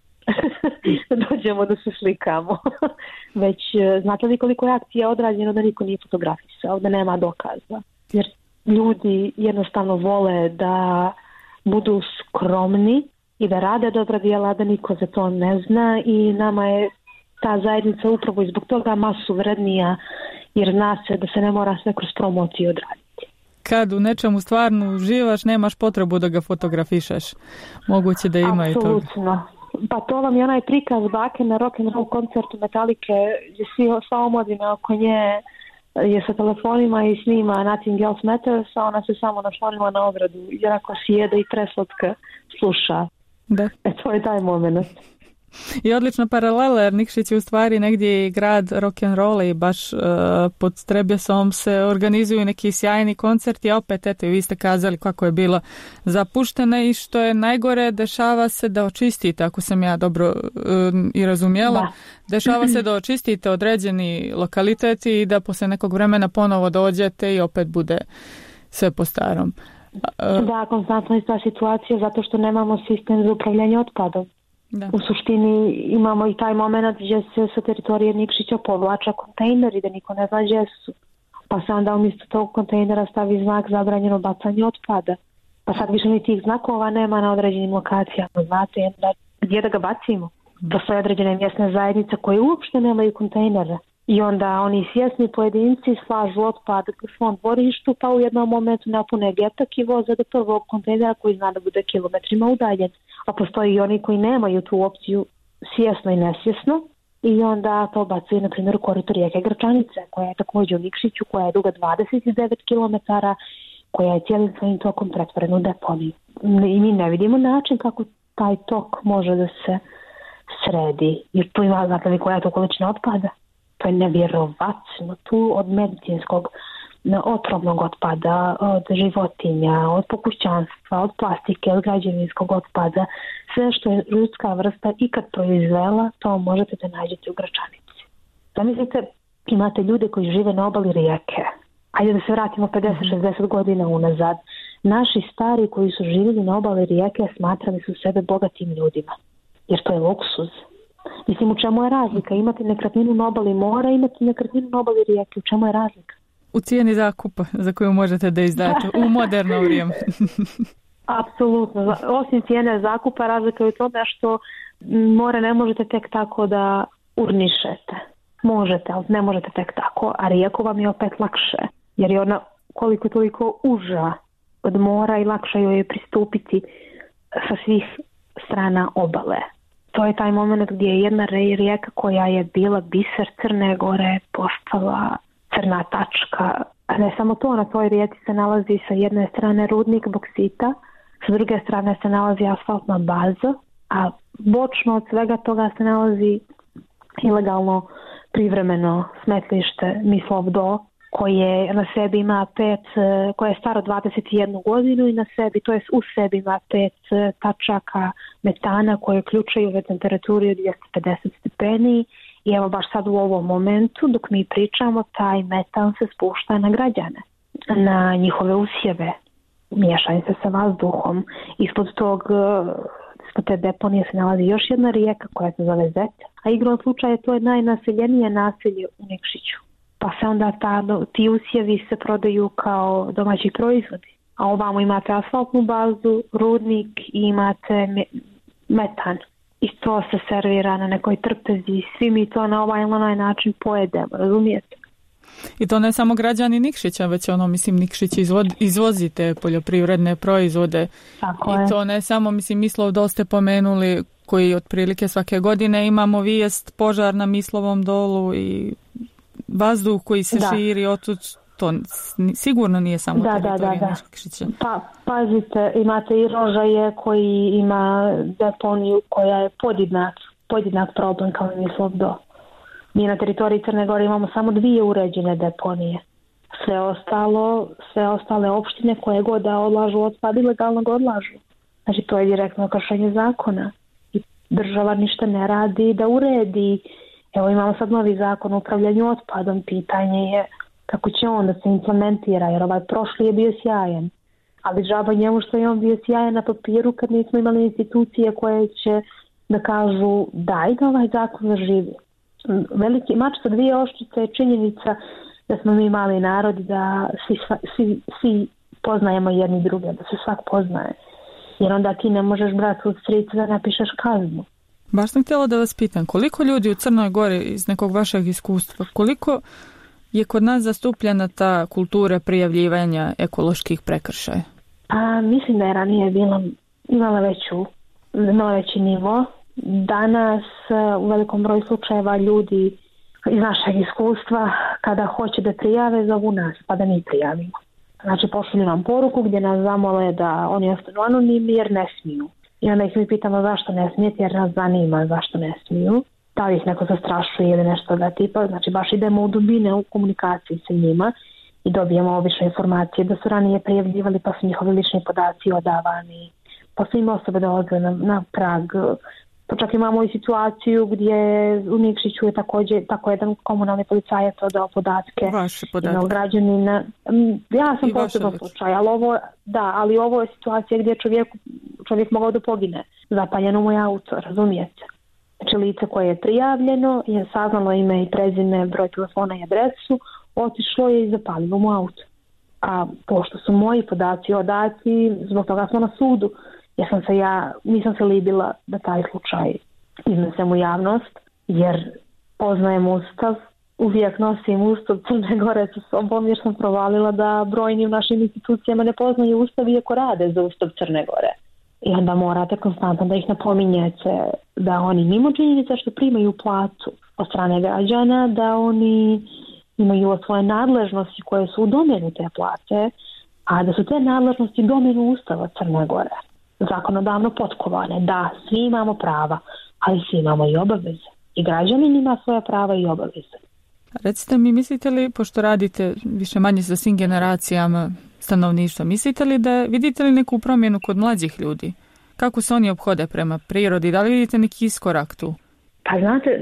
E: Dođemo da se slikamo. Već znate li koliko je akcija odrađeno da niko nije fotografisao, da nema dokaza. Jer ljudi jednostavno vole da budu skromni i da rade dobra djela, da niko za to ne zna i nama je ta zajednica upravo i zbog toga masu vrednija, jer zna se da se ne mora sve kroz promociju odraditi.
D: Kad u nečemu stvarno uživaš, nemaš potrebu da ga fotografišeš. Moguće da ima i toga.
E: Apsolutno. Pa to vam je onaj prikaz bake na rock'n'roll koncertu Metalike gdje sva omladina oko nje je sa telefonima i snima Nothing Else Matters, a ona se samo naslonila na ogradu i onako sjede i preslatka sluša.
D: Da.
E: To je taj moment.
D: I odlična paralela, jer Nikšić je u stvari negdje i grad rock'n'rolla i baš pod Trebjesom se organizuju neki sjajni koncerti, a opet eto i vi ste kazali kako je bilo zapuštene i što je najgore, dešava se da očistite, ako sam ja dobro i razumjela, da. Dešava se da očistite određeni lokaliteti i da poslije nekog vremena ponovo dođete i opet bude sve po starom.
E: Da, konstantno je ta situacija zato što nemamo sistem za upravljanje otpadom. Da. U suštini imamo i taj moment gdje se sa teritorije Nikšića povlača kontejneri da niko ne zna gdje su. Pa se onda umjesto tog kontejnera stavi znak zabranjeno bacanje otpada. Pa sad više ni tih znakova nema na određenim lokacijama. Znate gdje da ga bacimo? Postoje određene mjesne zajednice koje uopšte nemaju kontejnere. I onda oni svjesni pojedinci slažu otpad u svom dvorištu pa u jednom momentu napune getak i voze do prvog kontejnera koji zna da bude kilometrima udaljen. A postoji i oni koji nemaju tu opciju svjesno i nesvjesno i onda to bacuje, na primjer, u korito rijeke Gračanice, koja je također u Nikšiću, koja je duga 29 km, koja je cijelim svojim tokom pretvorena u deponiju. I mi ne vidimo način kako taj tok može da se sredi, jer tu ima, znate li koja je to količina otpada? To je nevjerovatno. Tu od medicinskog otrovnog otpada, od životinja, od pokućanstva, od plastike, od građevinskog otpada, sve što je ljudska vrsta ikad proizvela, to možete da nađete u Gračanici. Zamislite, imate ljude koji žive na obali rijeke. Ajde da se vratimo 50-60 godina unazad. Naši stari koji su živjeli na obali rijeke smatrali su sebe bogatim ljudima, jer to je luksuz. Mislim, u čemu je razlika? Imate nekretninu na obali mora, imate nekretninu na obali rijeke. U čemu je razlika?
D: U cijeni zakupa za koju možete da izdate u moderno vrijeme.
E: Apsolutno. Osim cijene zakupa, razlika je u tome što more ne možete tek tako da urnišete. Možete, ali ne možete tek tako. A rijeku vam je opet lakše. Jer je ona koliko toliko uža od mora i lakše joj je pristupiti sa svih strana obale. To je taj moment gdje je jedna rijeka koja je bila biser Crne Gore postala crna tačka. A ne samo to, na toj rijeci se nalazi sa jedne strane rudnik boksita, sa druge strane se nalazi asfaltna baza, a bočno od svega toga se nalazi ilegalno privremeno smetlište Mislov Do, koje na sebi ima koje je staro 21 godinu i na sebi, to jest u sebi ima 5 tačaka metana koje uključuju u temperaturi od 250 stepeni. I evo baš sad u ovom momentu dok mi pričamo, taj metan se spušta na građane, na njihove usjeve, miješanje se sa vazduhom. Ispod te deponije se nalazi još jedna rijeka koja se zove Zet, a igrom slučaja to je najnaseljenije naselje u Nikšiću. Pa se onda ti usjevi se prodaju kao domaći proizvodi. A ovamo imate asfaltnu bazu, rudnik i imate metan. I to se servira na nekoj trpezi. Svi mi to na ovaj ili onaj način pojedemo, razumijete?
D: I to ne samo građani Nikšića, već Nikšić izvozite poljoprivredne proizvode.
E: Tako
D: I
E: je.
D: to ne samo, Mislov Do ste pomenuli, koji otprilike svake godine imamo vijest požar na Mislovom dolu i vazduh koji se širi otud. To sigurno nije samo teritorija Nikšića.
E: Pa, pazite, imate i Rožaje koji ima deponiju koja je podjednak problem kao Mislov Do. Mi na teritoriji Crne Gore imamo samo 2 uređene deponije. Sve ostale opštine koje god da odlažu otpad ilegalno ga odlažu. Znači to je direktno kršenje zakona. I država ništa ne radi da uredi. Evo imamo sad novi zakon o upravljanju otpadom. Pitanje je kako će on da se implementira, jer ovaj prošli je bio sjajan. Ali džaba njemu što je on bio sjajan na papiru kad nismo imali institucije koje će da kažu daj da ovaj zakon zaživi. Veliki mač sa 2 oštrice je činjenica da smo mi mali narod, da svi poznajemo jedni druge, da se svak poznaje. Jer onda ti ne možeš brati od strica da napišeš kaznu.
D: Baš sam htjela da vas pitam, koliko ljudi u Crnoj Gori iz nekog vašeg iskustva, koliko je kod nas zastupljena ta kultura prijavljivanja ekoloških prekršaja?
E: Mislim da je ranije imala veći nivo. Danas u velikom broju slučajeva ljudi iz našeg iskustva kada hoće da prijave zovu nas pa da mi prijavimo. Znači pošalju nam poruku gdje nas zamole da oni ostanu anonimni jer ne smiju. I onda ih mi pitamo zašto ne smijete jer nas zanima zašto ne smiju. Da li ih neko zastrašuje ili nešto da tipa. Znači baš idemo u dubine u komunikaciji sa njima i dobijemo obične informacije da su ranije prijavljivali pa su njihovi lični podaci odavani. Pa su im osobe dolaze na prag. Čak imamo i situaciju gdje u Nikšiću je također tako jedan komunalni policajac odao podatke.
D: Vaše podatke.
E: Građanina. Ja sam posebno slučaj, ali ovo je situacija gdje čovjek mogao da pogine. Zapaljeno mu je auto, razumijete? Znači lice koje je prijavljeno, je saznalo ime i prezime, broj telefona i adresu, otišlo je i zapalilo mu auto. A pošto su moji podaci odati, zbog toga smo na sudu. Nisam se libila da taj slučaj iznesem u javnost, jer poznajem Ustav, uvijek nosim Ustav Crne Gore sa sobom, jer sam provalila da brojni u našim institucijama ne poznaju Ustav iako rade za Ustav Crne Gore. I onda morate konstantno da ih napominjete da oni mimo činjenica što primaju platu od strane građana, da oni imaju svoje nadležnosti koje su u domenu te plate, a da su te nadležnosti domenu Ustava Crne Gore, zakonodavno potkovane, da svi imamo prava, ali svi imamo i obaveze. I građanin ima svoja prava i obaveze.
D: Recite mi, mislite li, pošto radite više manje sa svim generacijama stanovništva, mislite li da vidite li neku promjenu kod mlađih ljudi? Kako se oni ophode prema prirodi? Da li vidite neki iskorak tu?
E: Pa znate,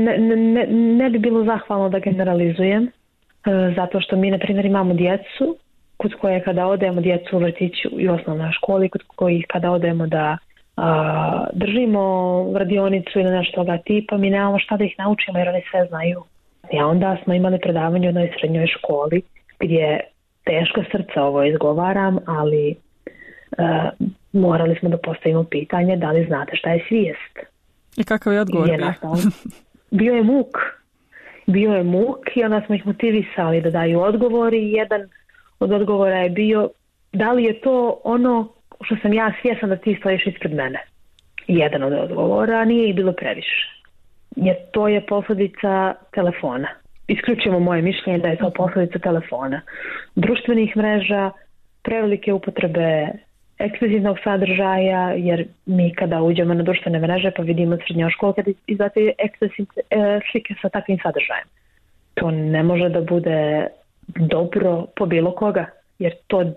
E: ne bi bilo zahvalno da generalizujem, zato što mi, na primjer, imamo djecu kod koje kada odemo djecu u vrtiću i osnovnoj školi, kod kojih kada odemo da držimo radionicu ili nešto toga tipa, mi nemamo šta da ih naučimo jer oni sve znaju. I onda smo imali predavanje u jednoj srednjoj školi gdje teško srce ovo izgovaram, ali morali smo da postavimo pitanje da li znate šta je svijest.
D: I kakav je odgovor bio?
E: Bio je muk i onda smo ih motivisali da daju odgovor i jedan od odgovora je bio da li je to ono što sam ja svjesna da ti stojiš ispred mene. Jedan od odgovora, nije ih bilo previše. Jer to je posljedica telefona. Isključujemo moje mišljenje da je to posljedica telefona. Društvenih mreža, prevelike upotrebe ekskluzivnog sadržaja, jer mi kada uđemo na društvene mreže pa vidimo srednjoškolke izdate slike sa takvim sadržajem. To ne može da bude dobro po bilo koga, jer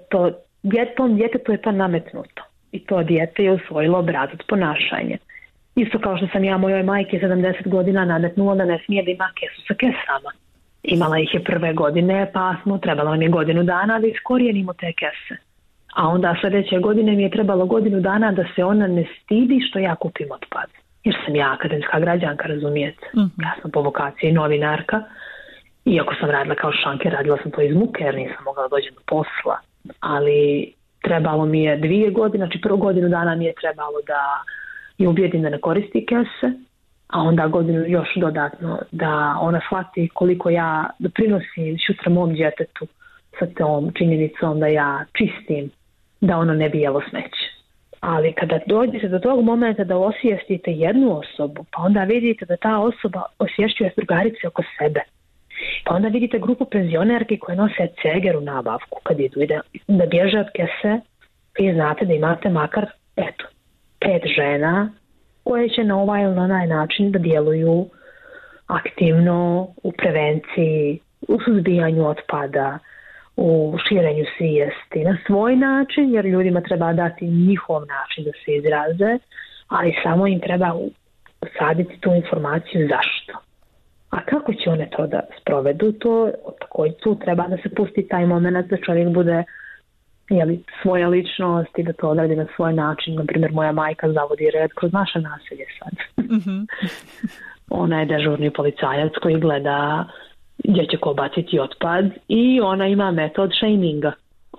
E: tom djetetu je to nametnuto i to dijete je usvojilo obrazac ponašanja. Isto kao što sam ja mojoj majke 70 godina nametnula da ne smije da ima kesu sa kesama. Imala ih je prve godine, pa trebalo nam je godinu dana da iskorijenimo te kese. A onda sljedeće godine mi je trebalo godinu dana da se ona ne stidi što ja kupim otpad. Jer sam ja akademska građanka, razumijete. Ja sam po vokaciji novinarka. Iako sam radila kao šanker, radila sam to iz muke jer nisam mogla doći do posla. Ali trebalo mi je 2 godine, znači prvu godinu dana mi je trebalo da je ubijedim da ne koristi kese, a onda godinu još dodatno da ona shvati koliko ja doprinosim sutra mom djetetu sa tom činjenicom da ja čistim, da ono ne bi jelo smeće. Ali kada dođete do tog momenta da osvijestite jednu osobu, pa onda vidite da ta osoba osvješćuje drugarice oko sebe. Pa onda vidite grupu penzionerki koje nose ceger u nabavku kad idu da bježe od kese, vi znate da imate makar 5 žena koje će na ovaj ili na onaj način da djeluju aktivno u prevenciji, u suzbijanju otpada, u širenju svijesti na svoj način, jer ljudima treba dati njihov način da se izraze, ali samo im treba usaditi tu informaciju zašto. A kako će one to da sprovedu, to također tu treba da se pusti taj moment da čovjek bude svoja ličnost i da to odradi na svoj način. Naprimjer, moja majka zavodi red kroz naše naselje sad. Ona je dežurni policajac koji gleda gdje će ko baciti otpad i ona ima metod shaminga.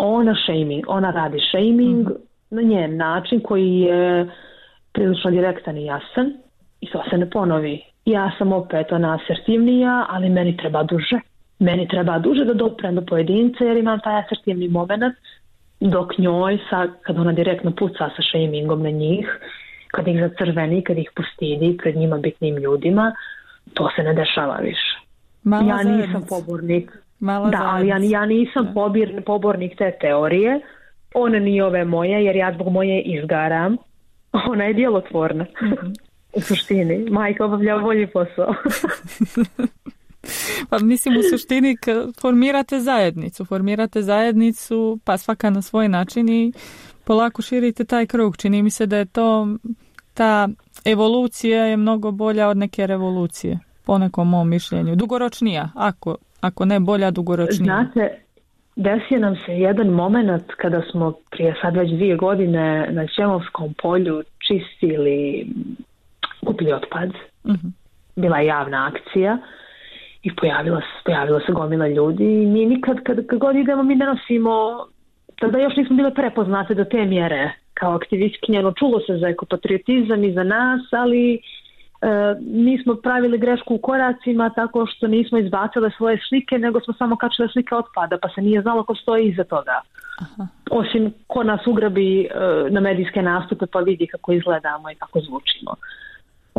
E: Ona radi shaming na njen način koji je prilično direktan i jasan i to se ne ponovi. Ja sam opet ona asertivnija, ali meni treba duže. Meni treba duže da doprem do pojedinca jer imam taj asertivni moment, dok njoj, kad ona direktno puca sa shamingom na njih, kad ih zacrveni, kad ih postidi pred njima bitnim ljudima, to se ne dešava više. Ja nisam pobornik. Ja nisam pobornik te teorije. Ona nije ove moje, jer ja zbog moje izgaram. Ona je djelotvorna. U suštini. Majka obavlja bolji posao.
D: Pa mislim u suštini formirate zajednicu pa svaka na svoj način i polako širite taj krug. Čini mi se da je ta evolucija je mnogo bolja od neke revolucije. Po nekom mom mišljenju. Dugoročnija, ako ne bolja, dugoročnija.
E: Znate, desio nam se jedan moment kada smo prije sad već 2 godine na Čemovskom polju čistili kupili otpad. Bila je javna akcija i pojavila se gomila ljudi i mi nikad kad god idemo mi ne nosimo, tada još nismo bile prepoznate do te mjere kao aktivistkinja, čulo se za ekopatriotizam i za nas, ali nismo pravili grešku u koracima tako što nismo izbacile svoje slike, nego smo samo kačile slike otpada, pa se nije znalo ko stoji iza toga. Osim ko nas ugrabi na medijske nastupe pa vidi kako izgledamo i kako zvučimo.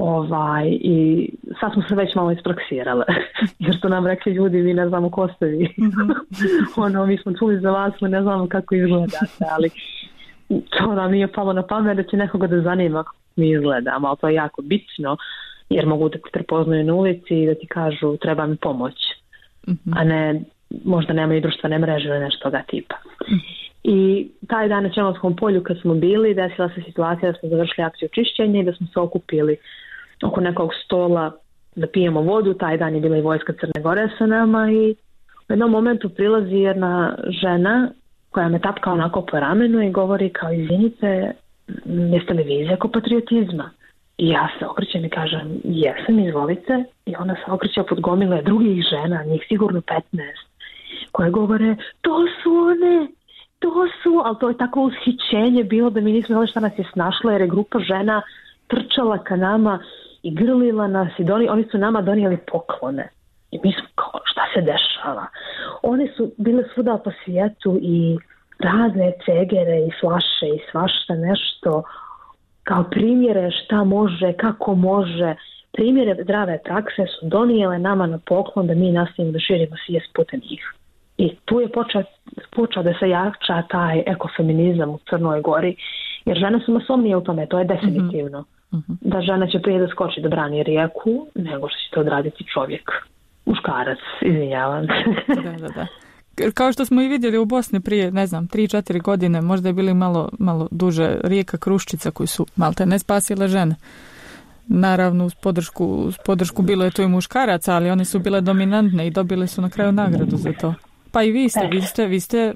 E: I sad smo se već malo ispraksirale jer su nam rekli ljudi, mi ne znamo ko ste vi. Mi smo čuli za vas, mi ne znamo kako izgledate, ali to nam nije palo na pamet da će nekoga da zanima kako mi izgledamo, ali to je jako bitno jer mogu da ti prepoznaju na ulici i da ti kažu treba mi pomoć, a ne možda nemaju društvene mreže ili nešto toga tipa. I taj dan na Čelovskom polju kad smo bili, desila se situacija da smo završili akciju čišćenja i da smo se okupili oko nekog stola da pijemo vodu. Taj dan je bila i vojska Crne Gore sa nama i u jednom momentu prilazi jedna žena koja me tapka onako po ramenu i govori kao izvinite, jeste li vi iz ekopatriotizma? I ja se okrećem i kažem jesam, izvolite. I ona se okreće pod gomile drugih žena, njih sigurno 15, koje govore to su one, ali to je tako ushićenje bilo da mi nismo znali šta nas je snašlo jer je grupa žena trčala ka nama i grlila nas i oni su nama donijeli poklone. I mi smo kao šta se dešava? One su bile svuda po svijetu i razne cegere i flaše i svašta nešto kao primjere šta može, kako može, primjere zdrave prakse su donijele nama na poklon da mi nastavimo da širimo svijest putem njih. I tu je počeo da se jača taj ekofeminizam u Crnoj Gori, jer žene su masovnije u tome, to je definitivno. Da žena će prije da skoči da brani rijeku, nego što će to odraditi čovjek. Muškarac, izvinjavam se.
D: Da. Kao što smo i vidjeli u Bosni prije, 3-4 godine, možda je bili malo duže, rijeka Kruščica koju su malte ne spasile žene. Naravno uz podršku bilo je to i muškaraca, ali one su bile dominantne i dobile su na kraju nagradu za to. Pa i vi ste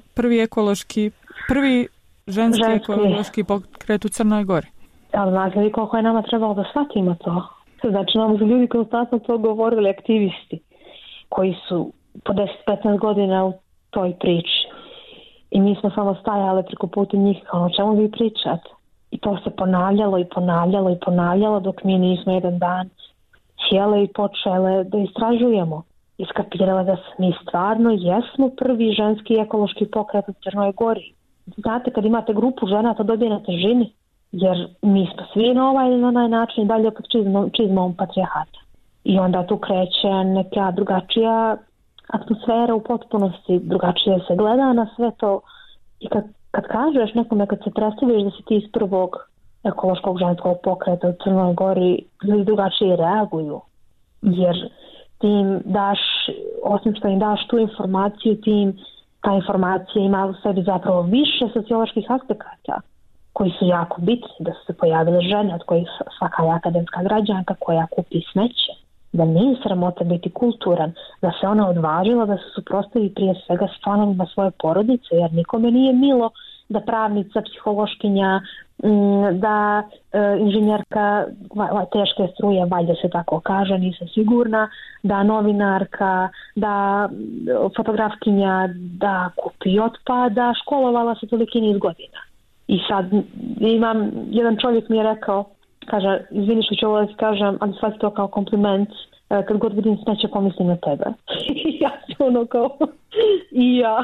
D: prvi ženski ekološki pokret u Crnoj Gori.
E: Ali znate li koliko je nama trebalo da shvatimo to? Znači nam su ljudi konstantno to govorili, aktivisti koji su po 10-15 godina u toj priči. I mi smo samo stajali preko puta njih kao o čemu vi pričate. I to se ponavljalo dok mi nismo jedan dan sjele i počele da istražujemo. Iskapirale da mi stvarno jesmo prvi ženski ekološki pokret u Crnoj Gori. Znate, kad imate grupu žena, to dobije na težini. Jer mi smo svi na ovaj ili na onaj način dalje pod čizmom patrijarhata. I onda tu kreće neka drugačija atmosfera u potpunosti, drugačije se gleda na sve to. I kad kažeš nekome, kad se predstaviš da si ti iz prvog ekološkog ženskog pokreta u Crnoj Gori, ljudi drugačije reaguju. Jer ti im daš, osim što im daš tu informaciju, ta informacija ima u sebi zapravo više socioloških aspekata koji su jako bitni, da su se pojavile žene od kojih svaka je akademska građanka koja kupi smeće, da nije sramota biti kulturan, da se ona odvažila da se suprotstavi prije svega s članovima svoje porodice, jer nikome nije milo da pravnica, psihološkinja, da inženjerka teške struje, valjda se tako kaže, nisam sigurna, da novinarka, da fotografkinja, da kupi otpada, školovala se toliki niz godina. I sad imam, jedan čovjek mi je rekao, kaže, izvini što ću ovo da ti kažem, ali shvati to kao kompliment, kad god vidim smeće pomislim na tebe. I ja sam ono kao, i ja.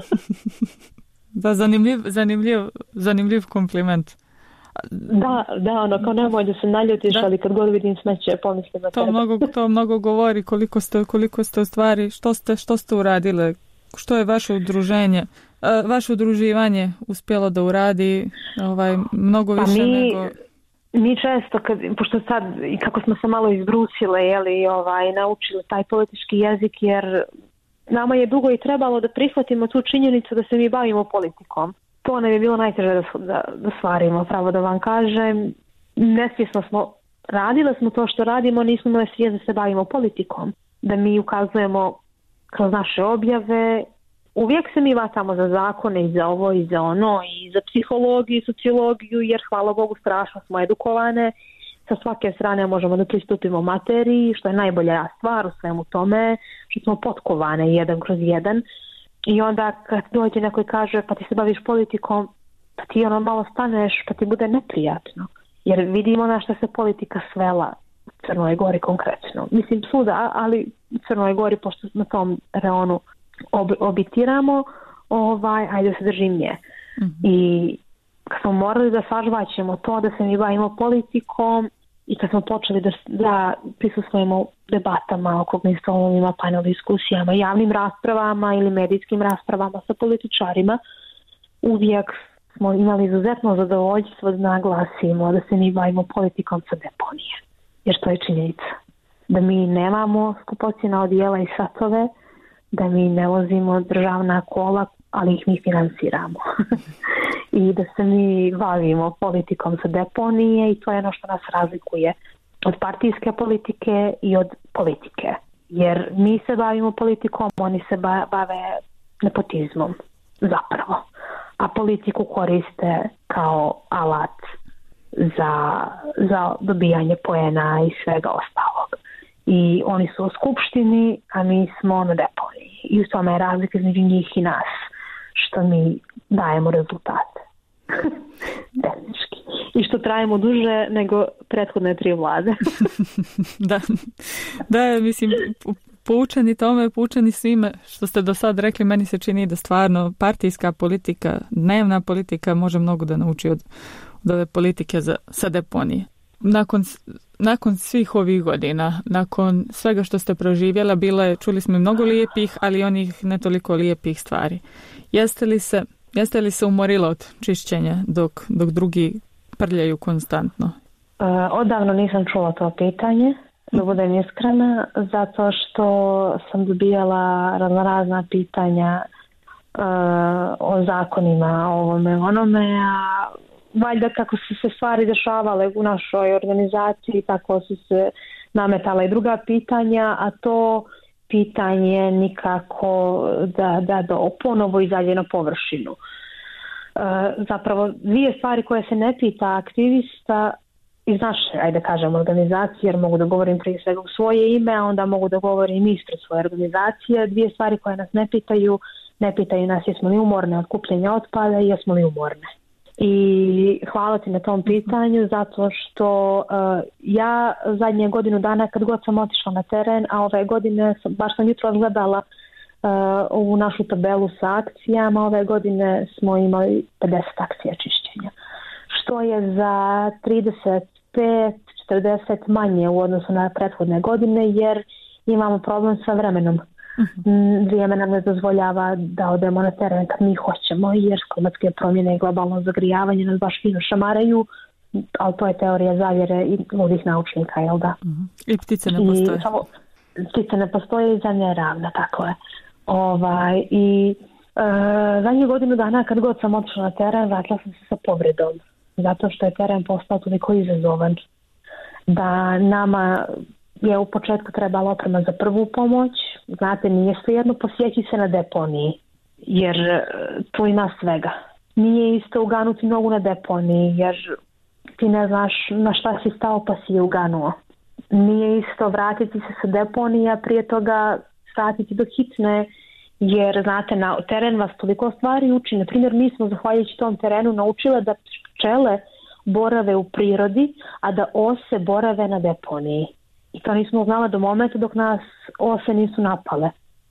D: Da, zanimljiv kompliment.
E: Da, ono kao nemoj da se naljutiš, ali kad god vidim smeće pomislim na tebe.
D: To mnogo govori koliko ste u stvari, što ste uradile, što je vaše udruživanje uspjelo da uradi mnogo više nego...
E: Mi često, pošto sad i kako smo se malo izbrusile, naučili taj politički jezik, jer nama je dugo i trebalo da prihvatimo tu činjenicu da se mi bavimo politikom. To nam je bilo najteže da stvarimo, pravo da vam kažem. Nesvjesno smo, radile smo to što radimo, nismo imali svijest da se bavimo politikom. Da mi ukazujemo kroz naše objave. Uvijek se mi vatamo za zakone i za ovo i za ono i za psihologiju i sociologiju, jer hvala Bogu strašno smo edukovane. Sa svake strane možemo da pristupimo materiji, što je najbolja stvar u svemu tome, što smo potkovane jedan kroz jedan. I onda kad dođe neko i kaže pa ti se baviš politikom, pa ti malo staneš, pa ti bude neprijatno. Jer vidimo na što se politika svela u Crnoj Gori konkretno. Mislim svuda, ali u Crnoj Gori, pošto na tom reonu obitiramo, ajde da se držim nje. I kad smo morali da sažvaćemo to da se mi bavimo politikom, i kad smo počeli da prisustvujemo debatama, okruglim stolovima, panel diskusijama, javnim raspravama ili medijskim raspravama sa političarima, uvijek smo imali izuzetno zadovoljstvo da naglasimo da se mi bavimo politikom sa deponije. Jer to je činjenica. Da mi nemamo skupocjena odijela i satove, da mi ne vozimo državna kola, ali ih mi financiramo. I da se mi bavimo politikom sa deponije i to je ono što nas razlikuje od partijske politike i od politike. Jer mi se bavimo politikom, oni se bave nepotizmom zapravo. A politiku koriste kao alat za dobijanje poena i svega ostalog. I oni su u skupštini, a mi smo na deponiji. I u tome je razlika između njih i nas, što mi dajemo rezultate. Tehnički. I što trajemo duže nego prethodne 3 vlade.
D: Da, mislim, poučeni tome, poučeni svime što ste do sad rekli, meni se čini da stvarno partijska politika, dnevna politika može mnogo da nauči od ove politike sa deponije. Nakon svih ovih godina, nakon svega što ste proživjela, čuli smo mnogo lijepih, ali onih ne toliko lijepih stvari. Jeste li se umorila od čišćenja dok drugi prljaju konstantno?
E: Odavno nisam čula to pitanje, da budem iskrena, zato što sam dobijala razna pitanja o zakonima, o ovome, onome, a valjda kako su se stvari dešavale u našoj organizaciji, tako su se nametala i druga pitanja, a to pitanje nikako da ponovo izađe na površinu. Zapravo 2 stvari koje se ne pita aktivista iz naše, ajde kažem, organizacije, jer mogu da govorim prije svega u svoje ime, a onda mogu da govorim ispred svoje organizacije. 2 stvari koje nas ne pitaju nas jesmo li umorne od kupljenja otpada i jesmo li umorne. I hvala ti na tom pitanju, zato što ja zadnje godinu dana kad god sam otišla na teren, a ove godine baš sam jutro gledala ovu našu tabelu sa akcijama, ove godine smo imali 50 akcija čišćenja, što je za 35-40 manje u odnosu na prethodne godine, jer imamo problem sa vremenom. Vrijeme nam ne dozvoljava da odemo na teren kad mi hoćemo, jer klimatske promjene i globalno zagrijavanje nas baš fino šamaraju, ali to je teorija zavjere i ludih naučnika, jel da?
D: I ptice ne postoje.
E: Ptice ne postoje i zemlja je ravna, tako je. Zadnjih godinu dana kad god sam otišla na teren, vratila sam se sa povredom, zato što je teren postao toliko izazovan da nama je u početku trebala oprema za prvu pomoć. Znate, nije svejedno posjeći se na deponiji, jer tu ima svega. Nije isto uganuti nogu na deponiji, jer ti ne znaš na šta si stao pa si je uganuo. Nije isto vratiti se sa deponija, prije toga vratiti do hitne, jer znate, na teren vas toliko stvari uči. Na primjer, mi smo zahvaljujući tom terenu naučile da pčele borave u prirodi, a da ose borave na deponiji. I to nismo znala do momenta dok nas ose nisu napale.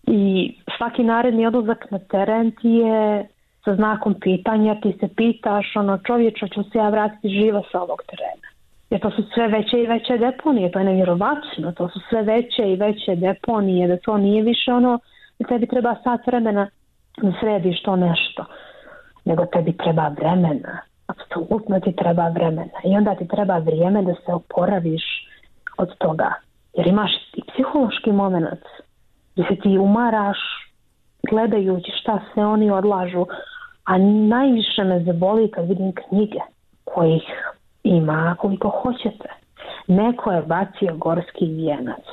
E: I svaki naredni odlazak na teren ti je sa znakom pitanja, ti se pitaš, čovječa, ću se ja vratiti živa sa ovog terena. Jer to su sve veće i veće deponije, to je nevjerovatno, to su sve veće i veće deponije, da to nije više da tebi treba sat vremena da središ to nešto, nego tebi treba vremena, apsolutno ti treba vremena i onda ti treba vrijeme da se oporaviš od toga, jer imaš i psihološki moment gdje se ti umaraš gledajući šta sve oni odlažu, a najviše me zaboli kad vidim knjige kojih ima koliko hoćete. Neko je bacio gorski vijenac,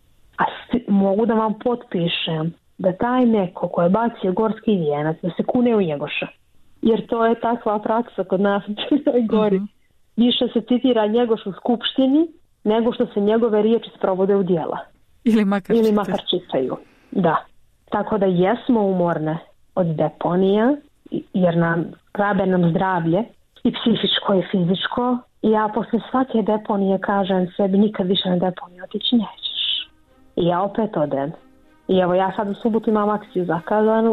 E: a mogu da vam potpišem da taj neko ko je bacio gorski vijenac da se kune u Njegoša, jer to je takva praksa kod nas u Crnoj Gori. Više se citira Njegoš u skupštini nego što se njegove riječi sprovode u djela.
D: Ili makar
E: čitaju. Da. Tako da jesmo umorne od deponija, jer rabe nam zdravlje i psihičko i fizičko. I ja posle svake deponije kažem sebi nikad više na deponiju otići nećeš. I ja opet odem. I evo ja sad u subotu imam akciju zakazanu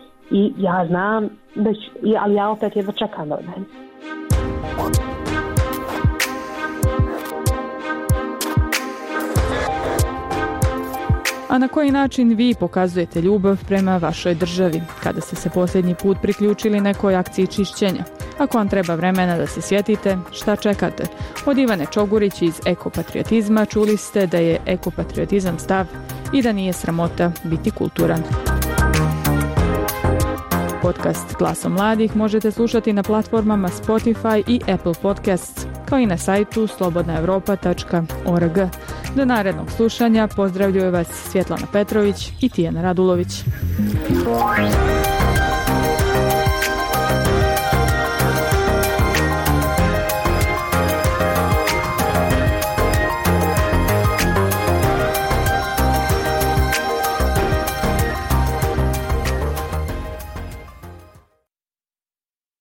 E: i ja znam da ću, ali ja opet jedva čekam da odem.
D: A na koji način vi pokazujete ljubav prema vašoj državi? Kada ste se posljednji put priključili nekoj akciji čišćenja? Ako vam treba vremena da se sjetite, šta čekate? Od Ivane Čogurić iz Ekopatriotizma čuli ste da je ekopatriotizam stav i da nije sramota biti kulturan. Podcast Glasom mladih možete slušati na platformama Spotify i Apple Podcasts, kao i na sajtu slobodnaevropa.org. Do narednog slušanja pozdravljaju vas Svjetlana Petrović i Tijana Radulović.